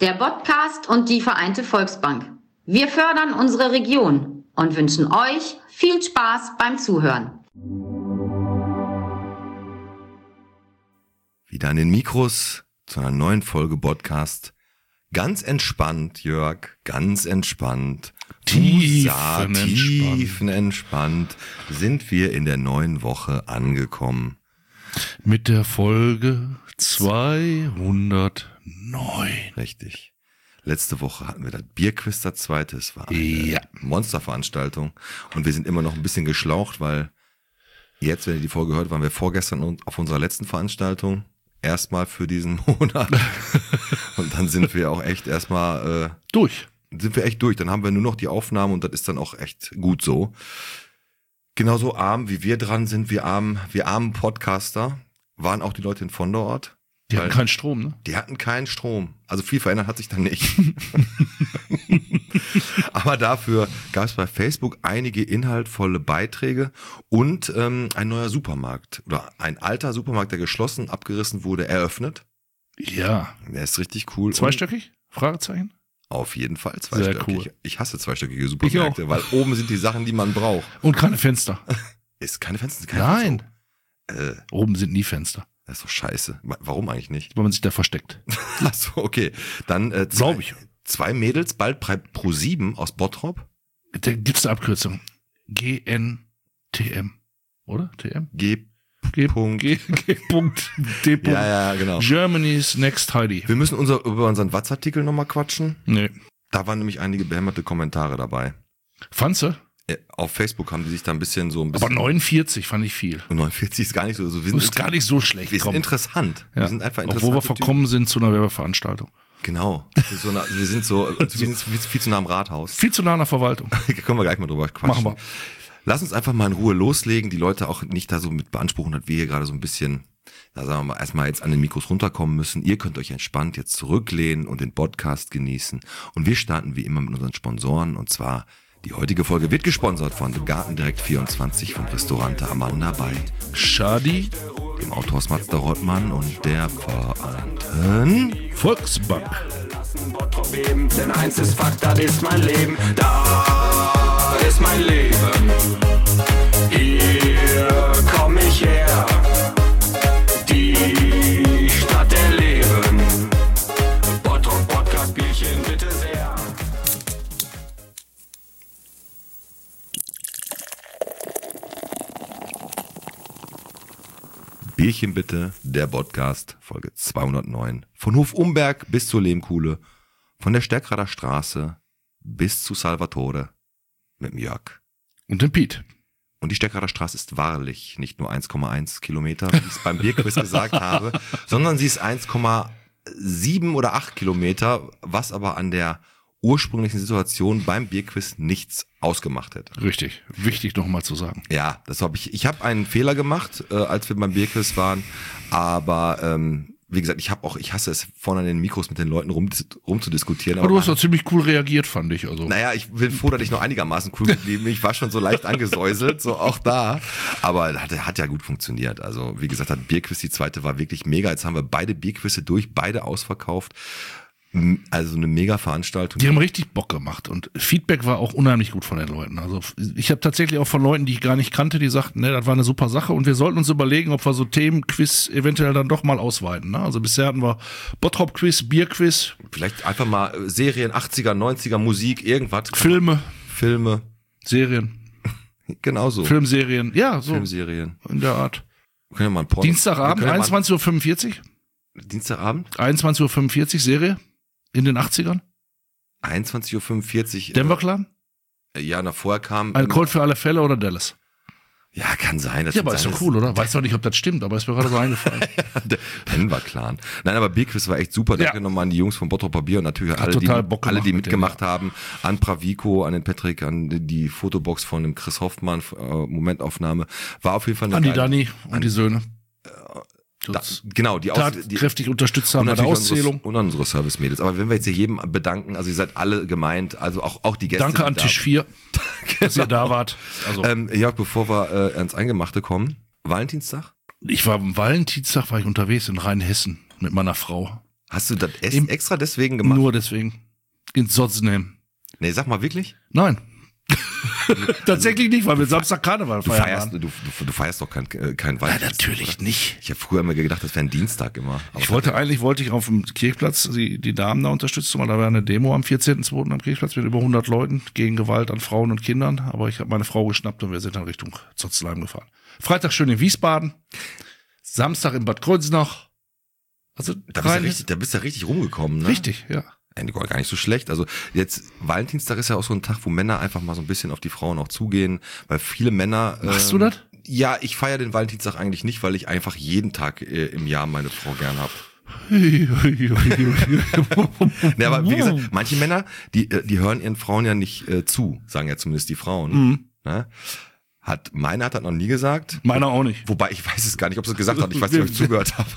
der Podcast und die Vereinte Volksbank. Wir fördern unsere Region und wünschen euch viel Spaß beim Zuhören. Wieder an den Mikros zu einer neuen Folge Podcast. Ganz entspannt, Jörg, ganz entspannt. Tiefenentspannt sind wir in der neuen Woche angekommen. Mit der Folge 209. Richtig. Letzte Woche hatten wir das Bierquiz, das zweite. Es war eine Monsterveranstaltung. Und wir sind immer noch ein bisschen geschlaucht, weil jetzt, wenn ihr die Folge hört, waren wir vorgestern auf unserer letzten Veranstaltung. Erstmal für diesen Monat. Und dann sind wir auch echt erstmal durch. Dann haben wir nur noch die Aufnahmen und das ist dann auch echt gut so. Genauso arm wie wir dran sind, wir armen Podcaster, waren auch die Leute in Vonderort. Die hatten keinen Strom, ne? Die hatten keinen Strom. Also viel verändert hat sich dann nicht. Aber dafür gab es bei Facebook einige inhaltvolle Beiträge und ein neuer Supermarkt oder ein alter Supermarkt, der geschlossen, abgerissen wurde, eröffnet. Ja. Der ist richtig cool. Zweistöckig? Fragezeichen? Auf jeden Fall zweistöckig. Sehr cool. Ich hasse zweistöckige Supermärkte, Ich auch. weil oben sind die Sachen, die man braucht. Und keine Fenster. Ist keine Fenster? Nein. Fenster. Oben sind nie Fenster. Das ist doch scheiße. Warum eigentlich nicht? Weil man sich da versteckt. Ach so, okay. Dann Glaube ich. Zwei Mädels, bald Pro7 aus Bottrop. Da gibt's eine Abkürzung. GNTM. Oder? TM? G. G. D. Ja, genau. Germany's Next Heidi. Wir müssen über unseren Watz-Artikel nochmal quatschen. Nee. Da waren nämlich einige behämmerte Kommentare dabei. Fandst du? Auf Facebook haben die sich da ein bisschen. Aber 49 fand ich viel. Und 49 ist gar nicht so. Das ist gar nicht so schlecht. Wir sind interessant. Ja. Wir sind einfach interessant. Obwohl wir verkommen sind zu einer Werbeveranstaltung. Genau. Wir sind viel zu nah am Rathaus. Viel zu nah an der Verwaltung. Können wir gleich mal drüber quatschen. Machen wir. Lass uns einfach mal in Ruhe loslegen. Die Leute auch nicht da so mit beanspruchen, dass wir hier gerade so ein bisschen, sagen wir mal, erstmal jetzt an den Mikros runterkommen müssen. Ihr könnt euch entspannt jetzt zurücklehnen und den Podcast genießen. Und wir starten wie immer mit unseren Sponsoren. Und zwar, die heutige Folge wird gesponsert von Gartendirekt 24 vom Restaurante Amanda bei Schadi, dem Autohaus Mazda Rottmann und der Vereinten Volksbank. Denn eins ist Fakt, das ist mein Leben. Da ist mein Leben. Hier komm ich her. Die Stadt der Leben. Bottrop Podcast Bierchen bitte sehr. Bierchen bitte, der Podcast, Folge 209. Von Hof Umberg bis zur Lehmkuhle, von der Stärkrader Straße bis zu Salvatore mit dem Jörg. Und dem Piet. Und die Stärkrader Straße ist wahrlich nicht nur 1,1 Kilometer, wie ich es beim Bierquiz gesagt habe, sondern sie ist 1,7 oder 8 Kilometer, was aber an der ursprünglichen Situation beim Bierquiz nichts ausgemacht hätte. Richtig, wichtig nochmal zu sagen. Ja, das habe ich. Ich habe einen Fehler gemacht, als wir beim Bierquiz waren, aber wie gesagt, ich hasse es, vorne an den Mikros mit den Leuten rumzudiskutieren. Aber du hast doch ziemlich cool reagiert, fand ich. Also. Naja, ich bin froh, dass ich noch einigermaßen cool geblieben bin. Ich war schon so leicht angesäuselt, so auch da. Aber hat ja gut funktioniert. Also wie gesagt, das Bierquiz, die zweite war wirklich mega. Jetzt haben wir beide Bierquizze durch, beide ausverkauft. Also eine mega Veranstaltung. Die haben richtig Bock gemacht und Feedback war auch unheimlich gut von den Leuten. Also ich habe tatsächlich auch von Leuten, die ich gar nicht kannte, die sagten, ne, das war eine super Sache und wir sollten uns überlegen, ob wir so Themenquiz eventuell dann doch mal ausweiten. Ne? Also bisher hatten wir Bottrop-Quiz, Bierquiz. Vielleicht einfach mal Serien, 80er, 90er, Musik, irgendwas. Filme. Serien. Genauso. Filmserien, ja, so. Filmserien. In der Art. Wir können ja mal ein Porno. Dienstagabend, 21.45 Uhr. Dienstagabend? 21.45 Uhr, Serie. In den 80ern? 21.45 Uhr. Denver Clan? Ja, vorher kam... Ein Colt für alle Fälle oder Dallas? Ja, kann sein. Ja, aber ist doch cool, oder? Weiß doch nicht, ob das stimmt, aber ist mir gerade so eingefallen. Denver Clan. Nein, aber Bierquiz war echt super. Danke nochmal an die Jungs von Bottroper Bier und natürlich alle, die mitgemacht haben. An Pravico, an den Patrick, an die Fotobox von dem Chris Hoffmann, Momentaufnahme. War auf jeden Fall eine An die Dani und die Söhne. Die tatkräftig unterstützt haben bei der Auszählung. Und unsere Service-Mädels. Aber wenn wir jetzt hier jedem bedanken, also ihr seid alle gemeint, also auch die Gäste. Danke an Tisch 4, dass ihr da wart. Also. Ja, bevor wir ans Eingemachte kommen, Valentinstag? Am Valentinstag war ich unterwegs in Rheinhessen mit meiner Frau. Hast du das extra deswegen gemacht? Nur deswegen. In Sotzenheim. Nee, sag mal wirklich? Nein. Tatsächlich nicht, weil wir Samstag Karneval Du feiern. du feierst doch kein Ja, Valentinstag. natürlich oder? nicht. Ich habe früher immer gedacht, das wäre ein Dienstag immer. Aber Wollte ich auf dem Kirchplatz die Damen da unterstützen, weil da war eine Demo am 14.2. am Kirchplatz mit über 100 Leuten gegen Gewalt an Frauen und Kindern. Aber ich habe meine Frau geschnappt und wir sind dann Richtung Zotzleim gefahren. Freitag schön in Wiesbaden. Samstag in Bad Kreuznach. Also da bist du ja richtig rumgekommen, ne? Richtig, ja. Gar nicht so schlecht. Also jetzt, Valentinstag ist ja auch so ein Tag, wo Männer einfach mal so ein bisschen auf die Frauen auch zugehen, weil viele Männer... Machst du das? Ja, ich feiere den Valentinstag eigentlich nicht, weil ich einfach jeden Tag im Jahr meine Frau gern hab. Ne, aber wie gesagt, manche Männer, die hören ihren Frauen ja nicht zu, sagen ja zumindest die Frauen. Mhm. Ne? Meiner hat das noch nie gesagt. Meiner auch nicht. Wobei, ich weiß es gar nicht, ob sie es gesagt hat. Ich weiß nicht, ob ich zugehört habe.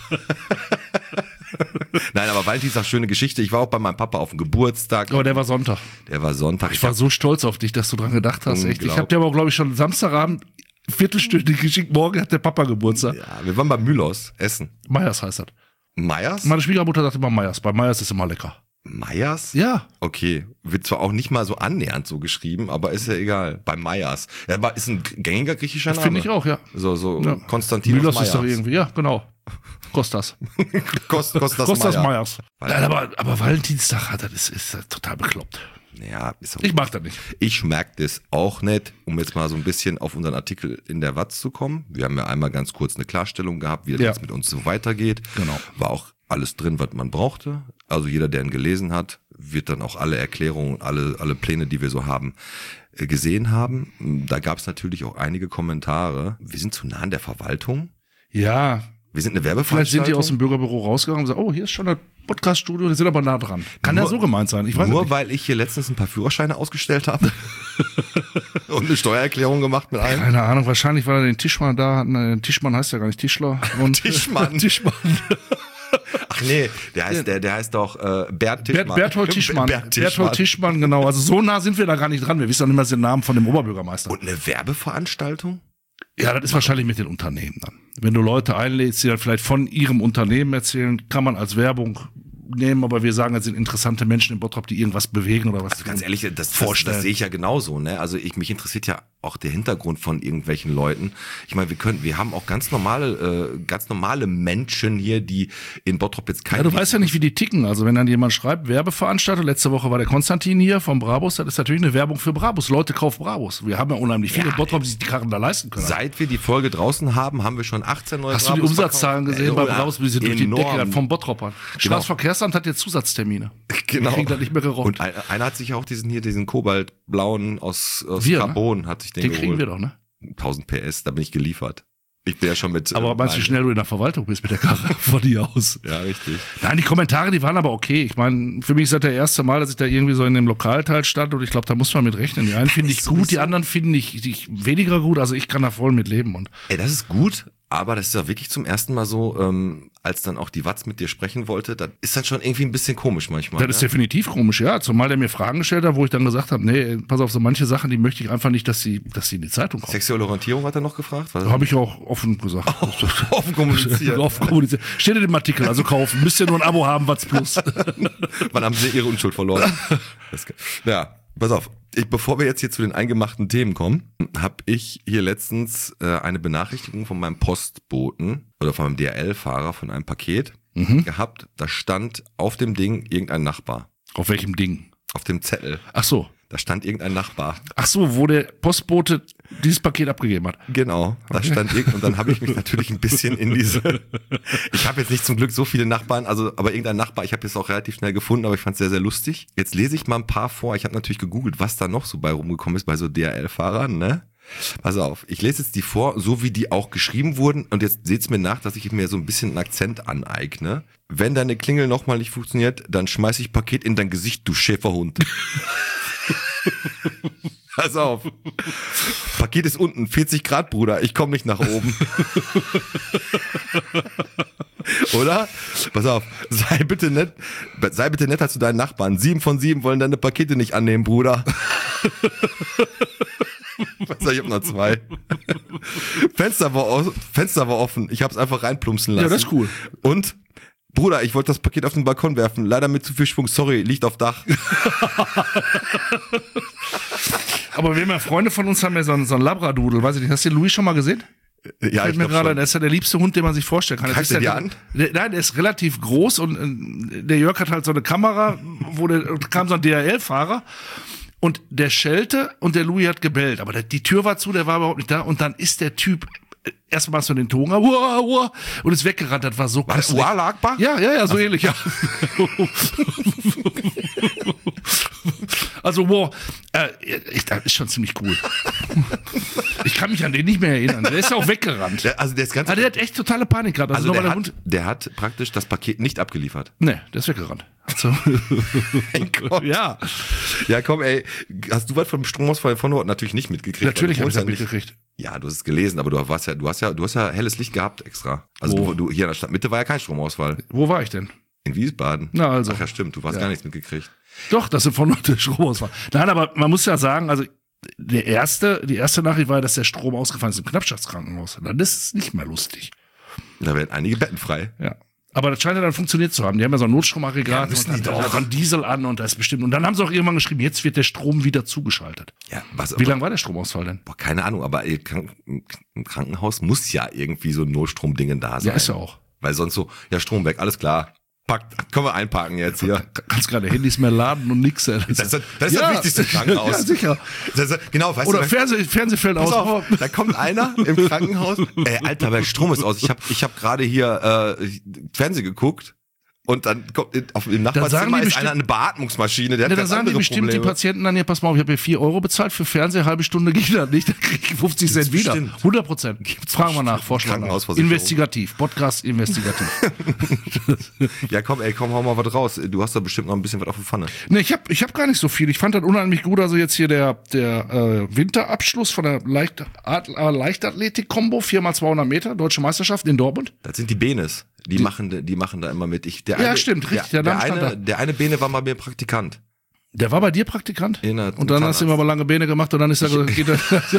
Nein, aber Valentinstag, schöne Geschichte. Ich war auch bei meinem Papa auf dem Geburtstag. Aber der war Sonntag. Ich war so stolz auf dich, dass du dran gedacht hast. Echt. Ich habe dir aber, glaube ich, schon Samstagabend viertelstündig geschickt. Morgen hat der Papa Geburtstag. Ja, wir waren bei Mühlers essen. Meyers heißt das. Meyers? Meine Schwiegermutter sagt immer Meyers. Bei Meyers ist immer lecker. Meyers? Ja. Okay. Wird zwar auch nicht mal so annähernd so geschrieben, aber ist ja egal. Bei Meyers. Ja, aber ist ein gängiger griechischer Name. Finde ich auch, ja. So ja. Konstantinos Müllers Meyers. ist doch irgendwie, ja, genau. Kostas. Kostas Meyers. Nein, aber Valentinstag, das ist total bekloppt. Ja, ist auch ich mag das nicht. Ich merke das auch nicht, um jetzt mal so ein bisschen auf unseren Artikel in der Watz zu kommen. Wir haben ja einmal ganz kurz eine Klarstellung gehabt, wie das jetzt mit uns so weitergeht. Genau. War auch alles drin, was man brauchte. Also jeder, der ihn gelesen hat, wird dann auch alle Erklärungen, alle Pläne, die wir so haben, gesehen haben. Da gab es natürlich auch einige Kommentare. Wir sind zu nah an der Verwaltung. Ja. Wir sind eine Werbeveranstaltung. Vielleicht sind die aus dem Bürgerbüro rausgegangen und sagen, oh, hier ist schon das Podcast-Studio, die sind aber nah dran. Kann ja so gemeint sein. Ich weiß nur nicht. weil ich hier letztens ein paar Führerscheine ausgestellt habe und eine Steuererklärung gemacht mit einem. Keine Ahnung, wahrscheinlich war da den Tischmann da. Tischmann heißt ja gar nicht Tischler. Und Tischmann. Ach nee, der heißt doch Bert Tischmann. Berthold Tischmann. Berthold Tischmann, genau. Also so nah sind wir da gar nicht dran. Wir wissen doch nicht mal den Namen von dem Oberbürgermeister. Und eine Werbeveranstaltung? Ja, das ist wahrscheinlich mit den Unternehmen dann. Wenn du Leute einlädst, die dann vielleicht von ihrem Unternehmen erzählen, kann man als Werbung nehmen, aber wir sagen, es sind interessante Menschen in Bottrop, die irgendwas bewegen oder was. Also ganz ehrlich, das vorstellen. sehe ich ja genauso, ne? Also mich interessiert ja auch der Hintergrund von irgendwelchen Leuten. Ich meine, wir haben auch ganz normale Menschen hier, die in Bottrop jetzt keine. Ja, du weißt ja nicht, wie die ticken. Also wenn dann jemand schreibt, Werbeveranstaltung, letzte Woche war der Konstantin hier vom Brabus, das ist natürlich eine Werbung für Brabus. Leute kaufen Brabus. Wir haben ja unheimlich viele Bottrop, die sich die Karren da leisten können. Seit wir die Folge draußen haben wir schon 18 neue Hast du die Umsatzzahlen gesehen bei Brabus? Die sind durch die Decke vom Bottropern. Genau. Straßenverkehrsamt hat jetzt Zusatztermine. Genau. Die kriegen da nicht mehr gerockt. Und einer hat sich auch diesen kobaltblauen aus Carbon, ne? Hat sich den geholt. Kriegen wir doch, ne? 1000 PS, da bin ich geliefert. Ich bin ja schon mit... Aber meinst du, wie schnell du in der Verwaltung bist mit der Karre von dir aus? Ja, richtig. Nein, die Kommentare, die waren aber okay. Ich meine, für mich ist das der erste Mal, dass ich da irgendwie so in dem Lokalteil stand und ich glaube, da muss man mit rechnen. Die einen finde ich gut, die anderen finde ich weniger gut. Also ich kann da voll mit leben. Und ey, das ist gut, aber das ist ja wirklich zum ersten Mal so, als dann auch die Watz mit dir sprechen wollte, das ist dann schon irgendwie ein bisschen komisch manchmal. Das ist definitiv komisch, ja. Zumal der mir Fragen gestellt hat, wo ich dann gesagt habe, nee, pass auf, so manche Sachen, die möchte ich einfach nicht, dass sie in die Zeitung kommen. Sexuelle Orientierung hat er noch gefragt? Habe ich auch offen gesagt. Offen kommuniziert. Offen kommuniziert. Steht in dem Artikel, also kaufen. Müsst ihr nur ein Abo haben, Watz Plus. Wann haben sie ihre Unschuld verloren? Ja, pass auf. Bevor wir jetzt hier zu den eingemachten Themen kommen, habe ich hier letztens eine Benachrichtigung von meinem Postboten oder von meinem DHL-Fahrer von einem Paket gehabt. Da stand auf dem Ding irgendein Nachbar. Auf welchem Ding? Auf dem Zettel. Ach so. Da stand irgendein Nachbar. Ach so, wo der Postbote dieses Paket abgegeben hat. Genau, da stand und dann habe ich mich natürlich ein bisschen in ich habe jetzt nicht zum Glück so viele Nachbarn, aber irgendein Nachbar, ich habe es auch relativ schnell gefunden, aber ich fand es sehr, sehr lustig. Jetzt lese ich mal ein paar vor. Ich habe natürlich gegoogelt, was da noch so bei rumgekommen ist bei so DHL-Fahrern, ne? Pass auf, ich lese jetzt die vor, so wie die auch geschrieben wurden und jetzt seht's mir nach, dass ich mir so ein bisschen einen Akzent aneigne. Wenn deine Klingel nochmal nicht funktioniert, dann schmeiß ich Paket in dein Gesicht, du Schäferhund. Pass auf. Paket ist unten, 40 Grad, Bruder, ich komme nicht nach oben. Oder? Pass auf, sei bitte netter zu deinen Nachbarn. 7 von 7 wollen deine Pakete nicht annehmen, Bruder. Ich hab noch 2. Fenster war offen, ich hab's einfach reinplumpsen lassen. Ja, das ist cool. Und Bruder, ich wollte das Paket auf den Balkon werfen. Leider mit zu viel Schwung. Sorry, liegt auf Dach. Aber wir haben ja Freunde von uns, haben ja so einen Labradudel. Weiß ich nicht, hast du den Louis schon mal gesehen? Ja, Fällt mir gerade, der ist ja der liebste Hund, den man sich vorstellen kann. Greift der dir an? Nein, der ist relativ groß und der Jörg hat halt so eine Kamera, kam so ein DHL-Fahrer und der schellte und der Louis hat gebellt. Aber die Tür war zu, der war überhaupt nicht da und dann ist der Typ erstmal so den Ton und ist weggerannt. Das war so War das Uala Akbar? Ja, so ähnlich, ja. Also, das ist schon ziemlich cool. Ich kann mich an den nicht mehr erinnern. Der ist ja auch weggerannt. Der ist ganz. Der hat echt totale Panik gehabt. Also der hat praktisch das Paket nicht abgeliefert. Nee, der ist weggerannt. So. Mein Gott. Ja. Ja, komm, ey. Hast du was vom Stromausfall von Nord natürlich nicht mitgekriegt? Natürlich habe ich das nicht mitgekriegt. Ja, du hast es gelesen, aber du hast ja helles Licht gehabt extra. Also du hier in der Stadtmitte war ja kein Stromausfall. Wo war ich denn? In Wiesbaden. Na also. Ach ja, stimmt, du hast gar nichts mitgekriegt. Doch, das ist von der Stromausfall. Nein, aber man muss ja sagen, also die erste Nachricht war, dass der Strom ausgefallen ist im Knappschaftskrankenhaus. Dann ist es nicht mehr lustig. Da werden einige Betten frei. Ja. Aber das scheint ja dann funktioniert zu haben. Die haben ja so ein Notstromaggregat müssen und die dann doch. hat einen Diesel an und das ist bestimmt. Und dann haben sie auch irgendwann geschrieben, jetzt wird der Strom wieder zugeschaltet. Ja, Wie lange war der Stromausfall denn? Boah, keine Ahnung, aber im Krankenhaus muss ja irgendwie so ein Notstromdingen da sein. Ja, ist ja auch. Weil sonst so, ja, Strom weg, alles klar. Können wir einparken jetzt hier. Kannst gerade Handys mehr laden und nix. Das ist das wichtigste Krankenhaus. Ja, sicher. Genau, weißt Oder du. Fernseh fällt Pass aus. auf, da kommt einer im Krankenhaus. Alter, der Strom ist aus. Ich hab gerade hier Fernsehen geguckt. Und dann kommt im Nachbarzimmer ist einer eine Beatmungsmaschine, der hat dann ganz sagen die andere bestimmt Probleme. die Patienten dann, ja, pass mal auf, ich habe hier 4 Euro bezahlt für Fernseher, halbe Stunde geht das nicht, dann krieg ich 50 Cent wieder. bestimmt. 100%. Fragen wir nach, forschen wir nach. Krankenhausversicherung. Investigativ, Podcast investigativ. Ja, komm, hau mal was raus. Du hast da bestimmt noch ein bisschen was auf der Pfanne. Ne, ich hab gar nicht so viel. Ich fand das unheimlich gut. Also jetzt hier der Winterabschluss von der Leichtathletik-Kombo, 4x200 Meter, Deutsche Meisterschaft in Dortmund. Das sind die Benes. Die machen da immer mit. Stimmt, richtig. Der eine Bene war mal mir Praktikant. Der war bei dir Praktikant? Und dann hast du ihm aber lange Beine gemacht und dann ist er dann ist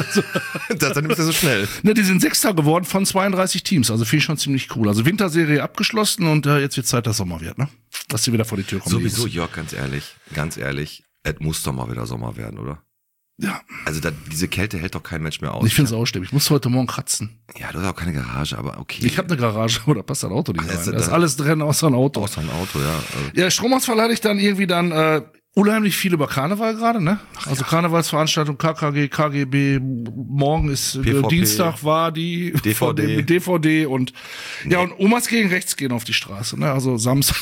er so schnell. Ne, die sind Sechster geworden von 32 Teams. Also finde ich schon ziemlich cool. Also Winterserie abgeschlossen und jetzt wird Zeit, dass Sommer wird, ne? Dass sie wieder vor die Tür kommen. Sowieso, Jörg, ganz ehrlich, es muss doch mal wieder Sommer werden, oder? Ja. Also diese Kälte hält doch kein Mensch mehr aus. Ich finde es auch schlimm. Ich muss heute Morgen kratzen. Ja, du hast auch keine Garage, aber okay. Ich habe eine Garage, aber da passt das Auto nicht rein. Also Da ist alles drin außer ein Auto. Außer ein Auto, ja. Also. Ja, Stromausfall hatte ich dann irgendwie unheimlich viel über Karneval gerade, ne? Also Karnevalsveranstaltung, KKG, KGB, morgen ist PvP, Dienstag war die DVD. mit DVD und ja, und Omas gegen rechts gehen auf die Straße, ne? Also Samstag.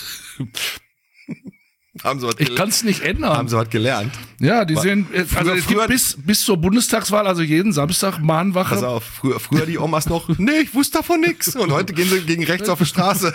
Ich kann es nicht ändern. Haben sie was gelernt? Ja, die sehen, also es früher- gibt bis zur Bundestagswahl, also jeden Samstag Mahnwache. Pass auf, früher die Omas noch, nee, ich wusste davon nix. Und heute gehen sie gegen rechts auf die Straße.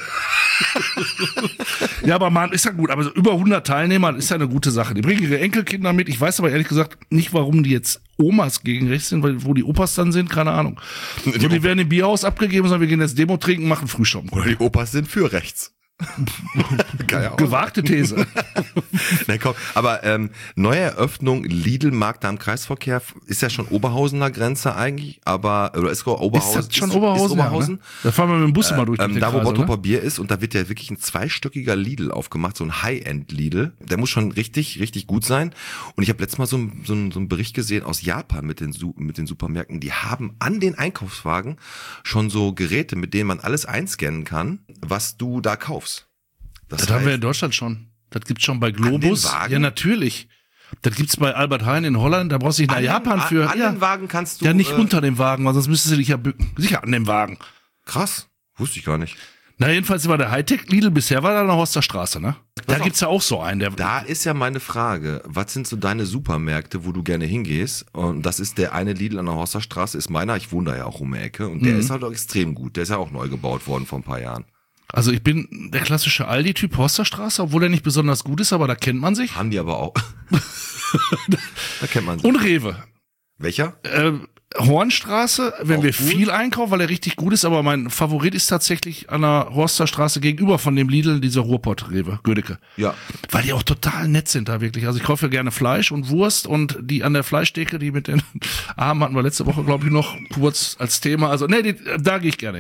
Ja, aber man ist ja gut, aber so über 100 Teilnehmer ist ja eine gute Sache. Die bringen ihre Enkelkinder mit. Ich weiß aber ehrlich gesagt nicht, warum die jetzt Omas gegen rechts sind, weil wo die Opas dann sind, keine Ahnung. Die werden im Bierhaus abgegeben, sondern wir gehen jetzt Demo trinken, machen Frühstück. Oder die Opas sind für rechts. Gewagte These. Na komm, aber neue Eröffnung Lidl-Markt da im Kreisverkehr ist ja schon Oberhausener Grenze eigentlich, aber oder ist Oberhausen? Ist das schon Oberhausen? Ist Oberhausen? Ja, ne? Da fahren wir mit dem Bus immer durch Da, den wo Kreis, Bottroper oder? Bier ist und da wird ja wirklich ein zweistöckiger Lidl aufgemacht, so ein High-End-Lidl. Der muss schon richtig, richtig gut sein. Und ich habe letztes Mal so einen Bericht gesehen aus Japan mit den Supermärkten. Die haben an den Einkaufswagen schon so Geräte, mit denen man alles einscannen kann, was du da kaufst. Das haben wir in Deutschland schon. Das gibt's schon bei Globus. An den Wagen? Ja, natürlich. Das gibt's bei Albert Heijn in Holland. Da brauchst du nicht nach Japan für. An den Wagen kannst du. Ja, nicht unter dem Wagen, weil sonst müsstest du dich ja bücken. Sicher an dem Wagen. Krass. Wusste ich gar nicht. Na, jedenfalls war der Hightech-Lidl bisher war da noch aus der Straße, ne? Da auf. gibt's ja auch so einen, der. Da ist ja meine Frage, was sind so deine Supermärkte, wo du gerne hingehst? Und das ist der eine Lidl an der Horsterstraße, ist meiner. Ich wohne da ja auch um die Ecke. Und der ist halt auch extrem gut. Der ist ja auch neu gebaut worden vor ein paar Jahren. Also ich bin der klassische Aldi-Typ Horsterstraße, obwohl der nicht besonders gut ist, aber da kennt man sich. Haben die aber auch. Da kennt man sie. Und Rewe. Welcher? Hornstraße, wenn Auch wir gut. viel einkaufen, weil er richtig gut ist, aber mein Favorit ist tatsächlich an der Horsterstraße gegenüber von dem Lidl, dieser Ruhrpott-Rewe, Gödecke. Ja. Weil die auch total nett sind da wirklich. Also ich kaufe ja gerne Fleisch und Wurst und die an der Fleischtheke, die mit den Armen hatten wir letzte Woche, glaube ich, noch kurz als Thema. Also da gehe ich gerne hin.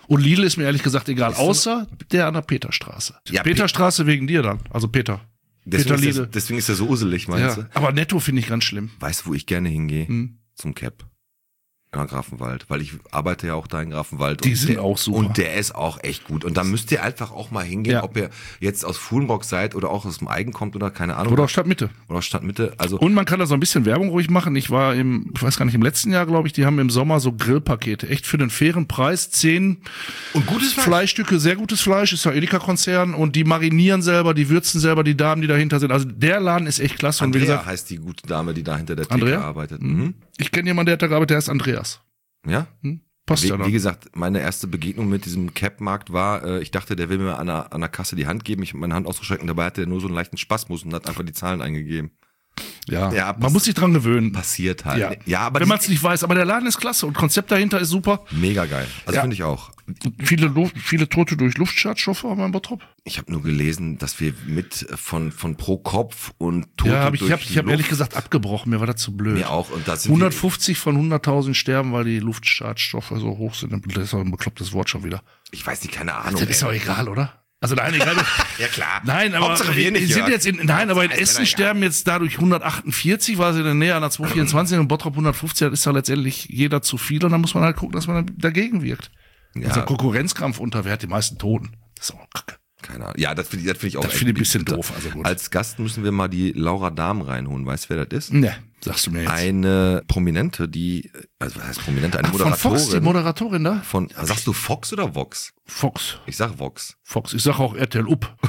Und Lidl ist mir ehrlich gesagt egal, außer der an der Peterstraße. Ja, Peterstraße wegen dir dann, also Peter. Peter Lidl. Deswegen ist er so uselig, meinst Ja, du? aber Netto finde ich ganz schlimm. Weißt du, wo ich gerne hingehe? Zum Cap. Ja, Grafenwald, weil ich arbeite ja auch da in Grafenwald. Die sind auch super. Und der ist auch echt gut. Und da müsst ihr einfach auch mal hingehen, Ja. ob ihr jetzt aus Fuhlenbrock seid oder auch aus dem Eigen kommt oder keine Ahnung. Oder auch Stadtmitte. Oder aus Stadtmitte. Also Und man kann da so ein bisschen Werbung ruhig machen. Ich war ich weiß gar nicht, im letzten Jahr, glaube ich, die haben im Sommer so Grillpakete. Echt für den fairen Preis. 10 und gutes Fleisch. Fleischstücke, sehr gutes Fleisch, ist ja Edeka-Konzern und die marinieren selber, die würzen selber, die Damen, die dahinter sind. Also der Laden ist echt klasse. Und wie Andrea gesagt, heißt die gute Dame, die da hinter der Theke Andrea? arbeitet. ich kenne jemanden, der hat da gearbeitet, der ist Andreas. Ja? Passt ja Wie dann. gesagt, meine erste Begegnung mit diesem Cap-Markt war, ich dachte, der will mir an der Kasse die Hand geben. Ich habe meine Hand ausgestreckt und dabei hatte er nur so einen leichten Spasmus und hat einfach die Zahlen eingegeben. Ja, man muss sich dran gewöhnen. Passiert halt. Ja, aber wenn man es nicht weiß. Aber der Laden ist klasse und Konzept dahinter ist super. mega geil. Also Ja. finde ich auch. Viele Tote durch Luftschadstoffe haben wir in Bottrop. Ich habe nur gelesen, dass wir mit von pro Kopf und Tote Ja, durch ich die hab ehrlich Luft- gesagt abgebrochen. Mir war das zu blöd. Mir auch. Und da sind 150 von 100.000 sterben, weil die Luftschadstoffe so hoch sind. Das ist auch ein beklopptes Wort schon wieder. ich weiß nicht, keine Ahnung. Das ist auch egal, oder? Also nein, egal. Ja klar. Nein, aber Hauptsache wir nicht, sind Jörg. jetzt nein, aber in Das ist Essen mir sterben jetzt dadurch 148, weil sie in der Nähe an der 224 und in Bottrop 150, das ist ja letztendlich jeder zu viel und dann muss man halt gucken, dass man dagegen wirkt. Ja. Also Konkurrenzkampf unter, wer hat die meisten Toten? Das ist auch kacke. Keine Ahnung. Ja, das finde ich auch. Das echt finde ich ein bisschen bitter. doof, also gut. Als Gast müssen wir mal die Laura Dahm reinholen. Weißt du, wer das ist? Ne, sagst du mir jetzt. Eine Prominente, also was heißt Prominente? Eine Von Moderatorin. Fox, die Moderatorin da? Sagst du Fox oder Vox? Fox. Ich sag Vox. Fox. Ich sag auch RTL Up.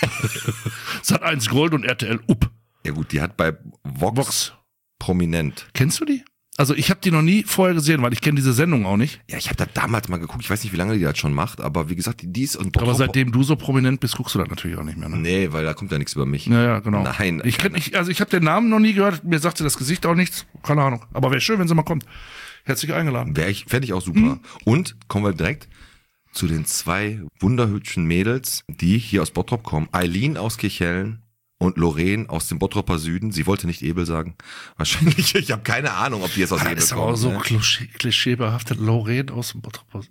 Sat.1 Gold und RTL Up. Ja gut, die hat bei Vox. Prominent. Kennst du die? Also ich habe die noch nie vorher gesehen, weil ich kenne diese Sendung auch nicht. Ja, ich habe da damals mal geguckt. Ich weiß nicht, wie lange die das schon macht, aber wie gesagt, die ist und Aber seitdem du so prominent bist, guckst du das natürlich auch nicht mehr. Ne? Nee, weil da kommt ja nichts über mich. Ja, genau. Nein. Ich habe den Namen noch nie gehört. Mir sagte das Gesicht auch nichts. Keine Ahnung. Aber wäre schön, wenn sie mal kommt. Herzlich eingeladen. Fände ich auch super. Und kommen wir direkt zu den 2 wunderhübschen Mädels, die hier aus Bottrop kommen. Eileen aus Kirchhellen und Lorraine aus dem Bottroper Süden. Sie wollte nicht Ebel sagen. Wahrscheinlich, ich habe keine Ahnung, ob die jetzt aus Ebel Das ist kommen. aber so ne? klischeebehaftet. Lorraine aus dem Bottrop.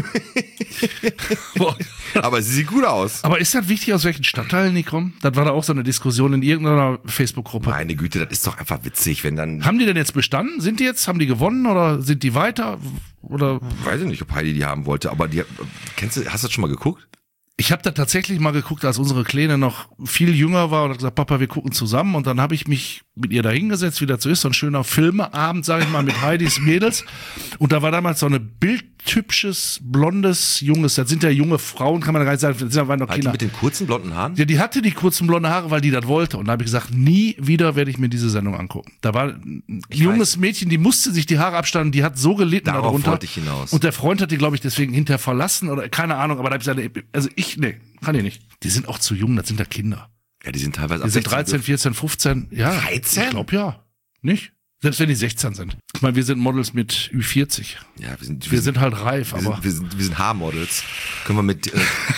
Aber sie sieht gut aus. Aber ist das wichtig, aus welchen Stadtteilen die kommen? Das war da auch so eine Diskussion in irgendeiner Facebook-Gruppe. Meine Güte, das ist doch einfach witzig, wenn dann... Haben die denn jetzt bestanden? Haben die gewonnen oder sind die weiter? Oder Weiß ich nicht, ob Heidi die haben wollte, aber hast du das schon mal geguckt? ich habe da tatsächlich mal geguckt, als unsere Kleine noch viel jünger war und hat gesagt, Papa, wir gucken zusammen. Und dann habe ich mich mit ihr da hingesetzt, wie das so ist, so ein schöner Filmeabend, sage ich mal, mit Heidis Mädels. Und da war damals so eine bildhübsches, blondes, junges, das sind ja junge Frauen, kann man gar nicht sagen, das waren noch Hat die Kinder. mit den kurzen blonden Haaren? Ja, die hatte die kurzen blonden Haare, weil die das wollte. Und da habe ich gesagt, nie wieder werde ich mir diese Sendung angucken. Da war ein junges Mädchen, die musste sich die Haare abschneiden, die hat so gelitten Darauf darunter. wollte ich hinaus. Und der Freund hat die, glaube ich, deswegen hinterher verlassen oder keine Ahnung. Aber da habe ich gesagt, also nee, kann ich nicht. Die sind auch zu jung, das sind ja Kinder. Ja, die sind teilweise Die sind 13, 14, 15. Ja, 13? ich glaube ja. Nicht? Selbst wenn die 16 sind. Ich meine, wir sind Models mit Ü40. Ja, Wir sind halt reif, aber wir sind Haarmodels. Können wir mit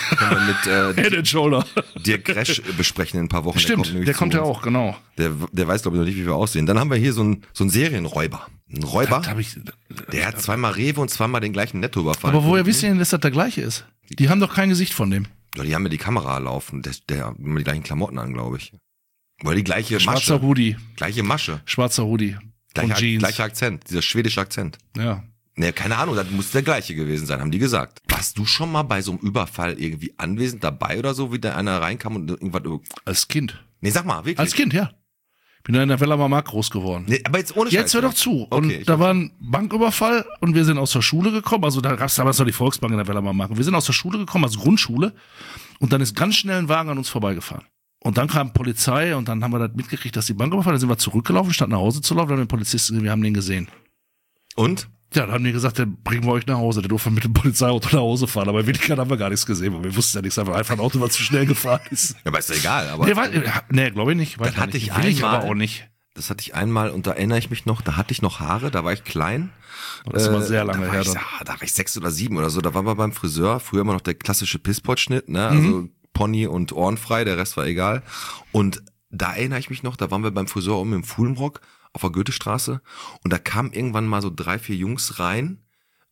Head and Shoulder. Dirk Resch besprechen in ein paar Wochen. Stimmt, der kommt ja auch, genau. Der weiß, glaube ich, noch nicht, wie wir aussehen. Dann haben wir hier so einen Serienräuber. Ein Räuber, Da hab ich, der hat zweimal Rewe und zweimal den gleichen Netto überfallen. aber woher wisst ihr denn, dass das der gleiche ist? Die haben doch kein Gesicht von dem. Ja, die haben ja die Kamera laufen. Der hat immer die gleichen Klamotten an, glaube ich. Oder die gleiche Schwarzer Masche. Hoodie. Gleiche Masche. Schwarzer Hoodie. Und Jeans. Gleicher Akzent. Dieser schwedische Akzent. Ja. Ne, keine Ahnung, das muss der gleiche gewesen sein, haben die gesagt. Warst du schon mal bei so einem Überfall irgendwie anwesend dabei oder so, wie da einer reinkam und irgendwas... Als Kind. Nee, sag mal, wirklich. Als Kind, ja. Bin da in der Wellermer Markt groß geworden. Nee, aber jetzt ohne Jetzt hör Scheiß, doch zu. Okay, Und da war ein Banküberfall und wir sind aus der Schule gekommen. Also da gab es damals noch die Volksbank in der Wellermer Markt. Wir sind aus der Schule gekommen, als Grundschule. Und dann ist ganz schnell ein Wagen an uns vorbeigefahren. Und dann kam Polizei und dann haben wir das mitgekriegt, dass die Bank überfallen. Dann sind wir zurückgelaufen, statt nach Hause zu laufen. Dann haben den Polizisten gesehen, wir haben den gesehen. Und? Ja, dann haben die gesagt, dann bringen wir euch nach Hause. Der durfte mit dem Polizeiauto nach Hause fahren. Aber in Wirklichkeit haben wir gar nichts gesehen, weil wir wussten ja nichts, einfach ein Auto, was zu schnell gefahren ist. Ja, aber ist ja egal. Aber Nee, glaube ich nicht. Weiß Das hatte nicht. ich Will ich einmal. aber auch nicht. das hatte ich einmal und da erinnere ich mich noch, da hatte ich noch Haare, da war ich klein. Das ist aber sehr lange da her. Da war ich 6 oder 7 oder so, da waren wir beim Friseur, früher immer noch der klassische Pisspot-Schnitt, ne, also Pony und ohrenfrei, der Rest war egal. Und da erinnere ich mich noch, da waren wir beim Friseur im Fuhlenbrock auf der Goethestraße und da kamen irgendwann mal so 3, 4 Jungs rein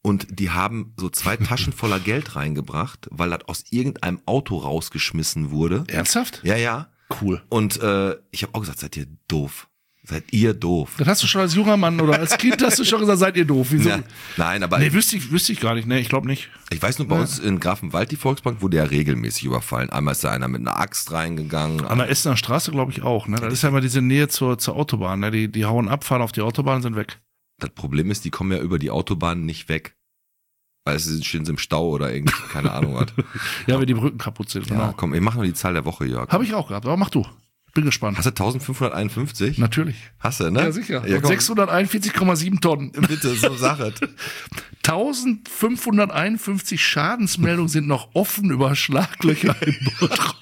und die haben so 2 Taschen voller Geld reingebracht, weil das aus irgendeinem Auto rausgeschmissen wurde. Ernsthaft? Ja. Cool. Und ich habe auch gesagt, seid ihr doof? Seid ihr doof? Das hast du schon als junger Mann oder als Kind hast du schon gesagt, seid ihr doof. Wieso? Ja, nein, aber Nee, wüsste ich gar nicht. Nee, ich glaube nicht. ich weiß nur, bei uns in Grafenwald, die Volksbank, wurde ja regelmäßig überfallen. Einmal ist da einer mit einer Axt reingegangen. An der Essener Straße glaube ich auch. Ne? Das ist ja immer diese Nähe zur Autobahn. Ne? Die hauen ab, fahren auf die Autobahn und sind weg. Das Problem ist, die kommen ja über die Autobahn nicht weg. Weil stehen sie im Stau oder irgendwie, keine Ahnung was. Ja, wenn die Brücken kaputt sind. Ja, Genau. komm, wir machen mal die Zahl der Woche, Jörg. Habe ich auch gehabt, aber mach du. Bin gespannt. Hast du 1551? Natürlich. Hast du, ne? Ja, sicher. Ja, Und komm, 641,7 Tonnen. bitte, so Sache. 1551 Schadensmeldungen sind noch offen über Schlaglöcher im Bottrop.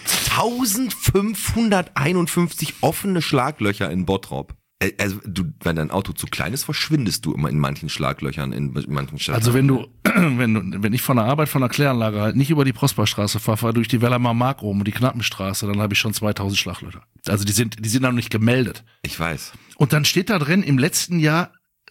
1551 offene Schlaglöcher in Bottrop. Also, wenn dein Auto zu klein ist, verschwindest du immer in manchen Schlaglöchern, in manchen Städten. Also wenn ich von der Arbeit von der Kläranlage halt nicht über die Prosperstraße fahre durch die Wellermer Mark rum und die Knappenstraße, dann habe ich schon 2000 Schlaglöcher. Also die sind noch nicht gemeldet. Ich weiß. Und dann steht da drin, im letzten Jahr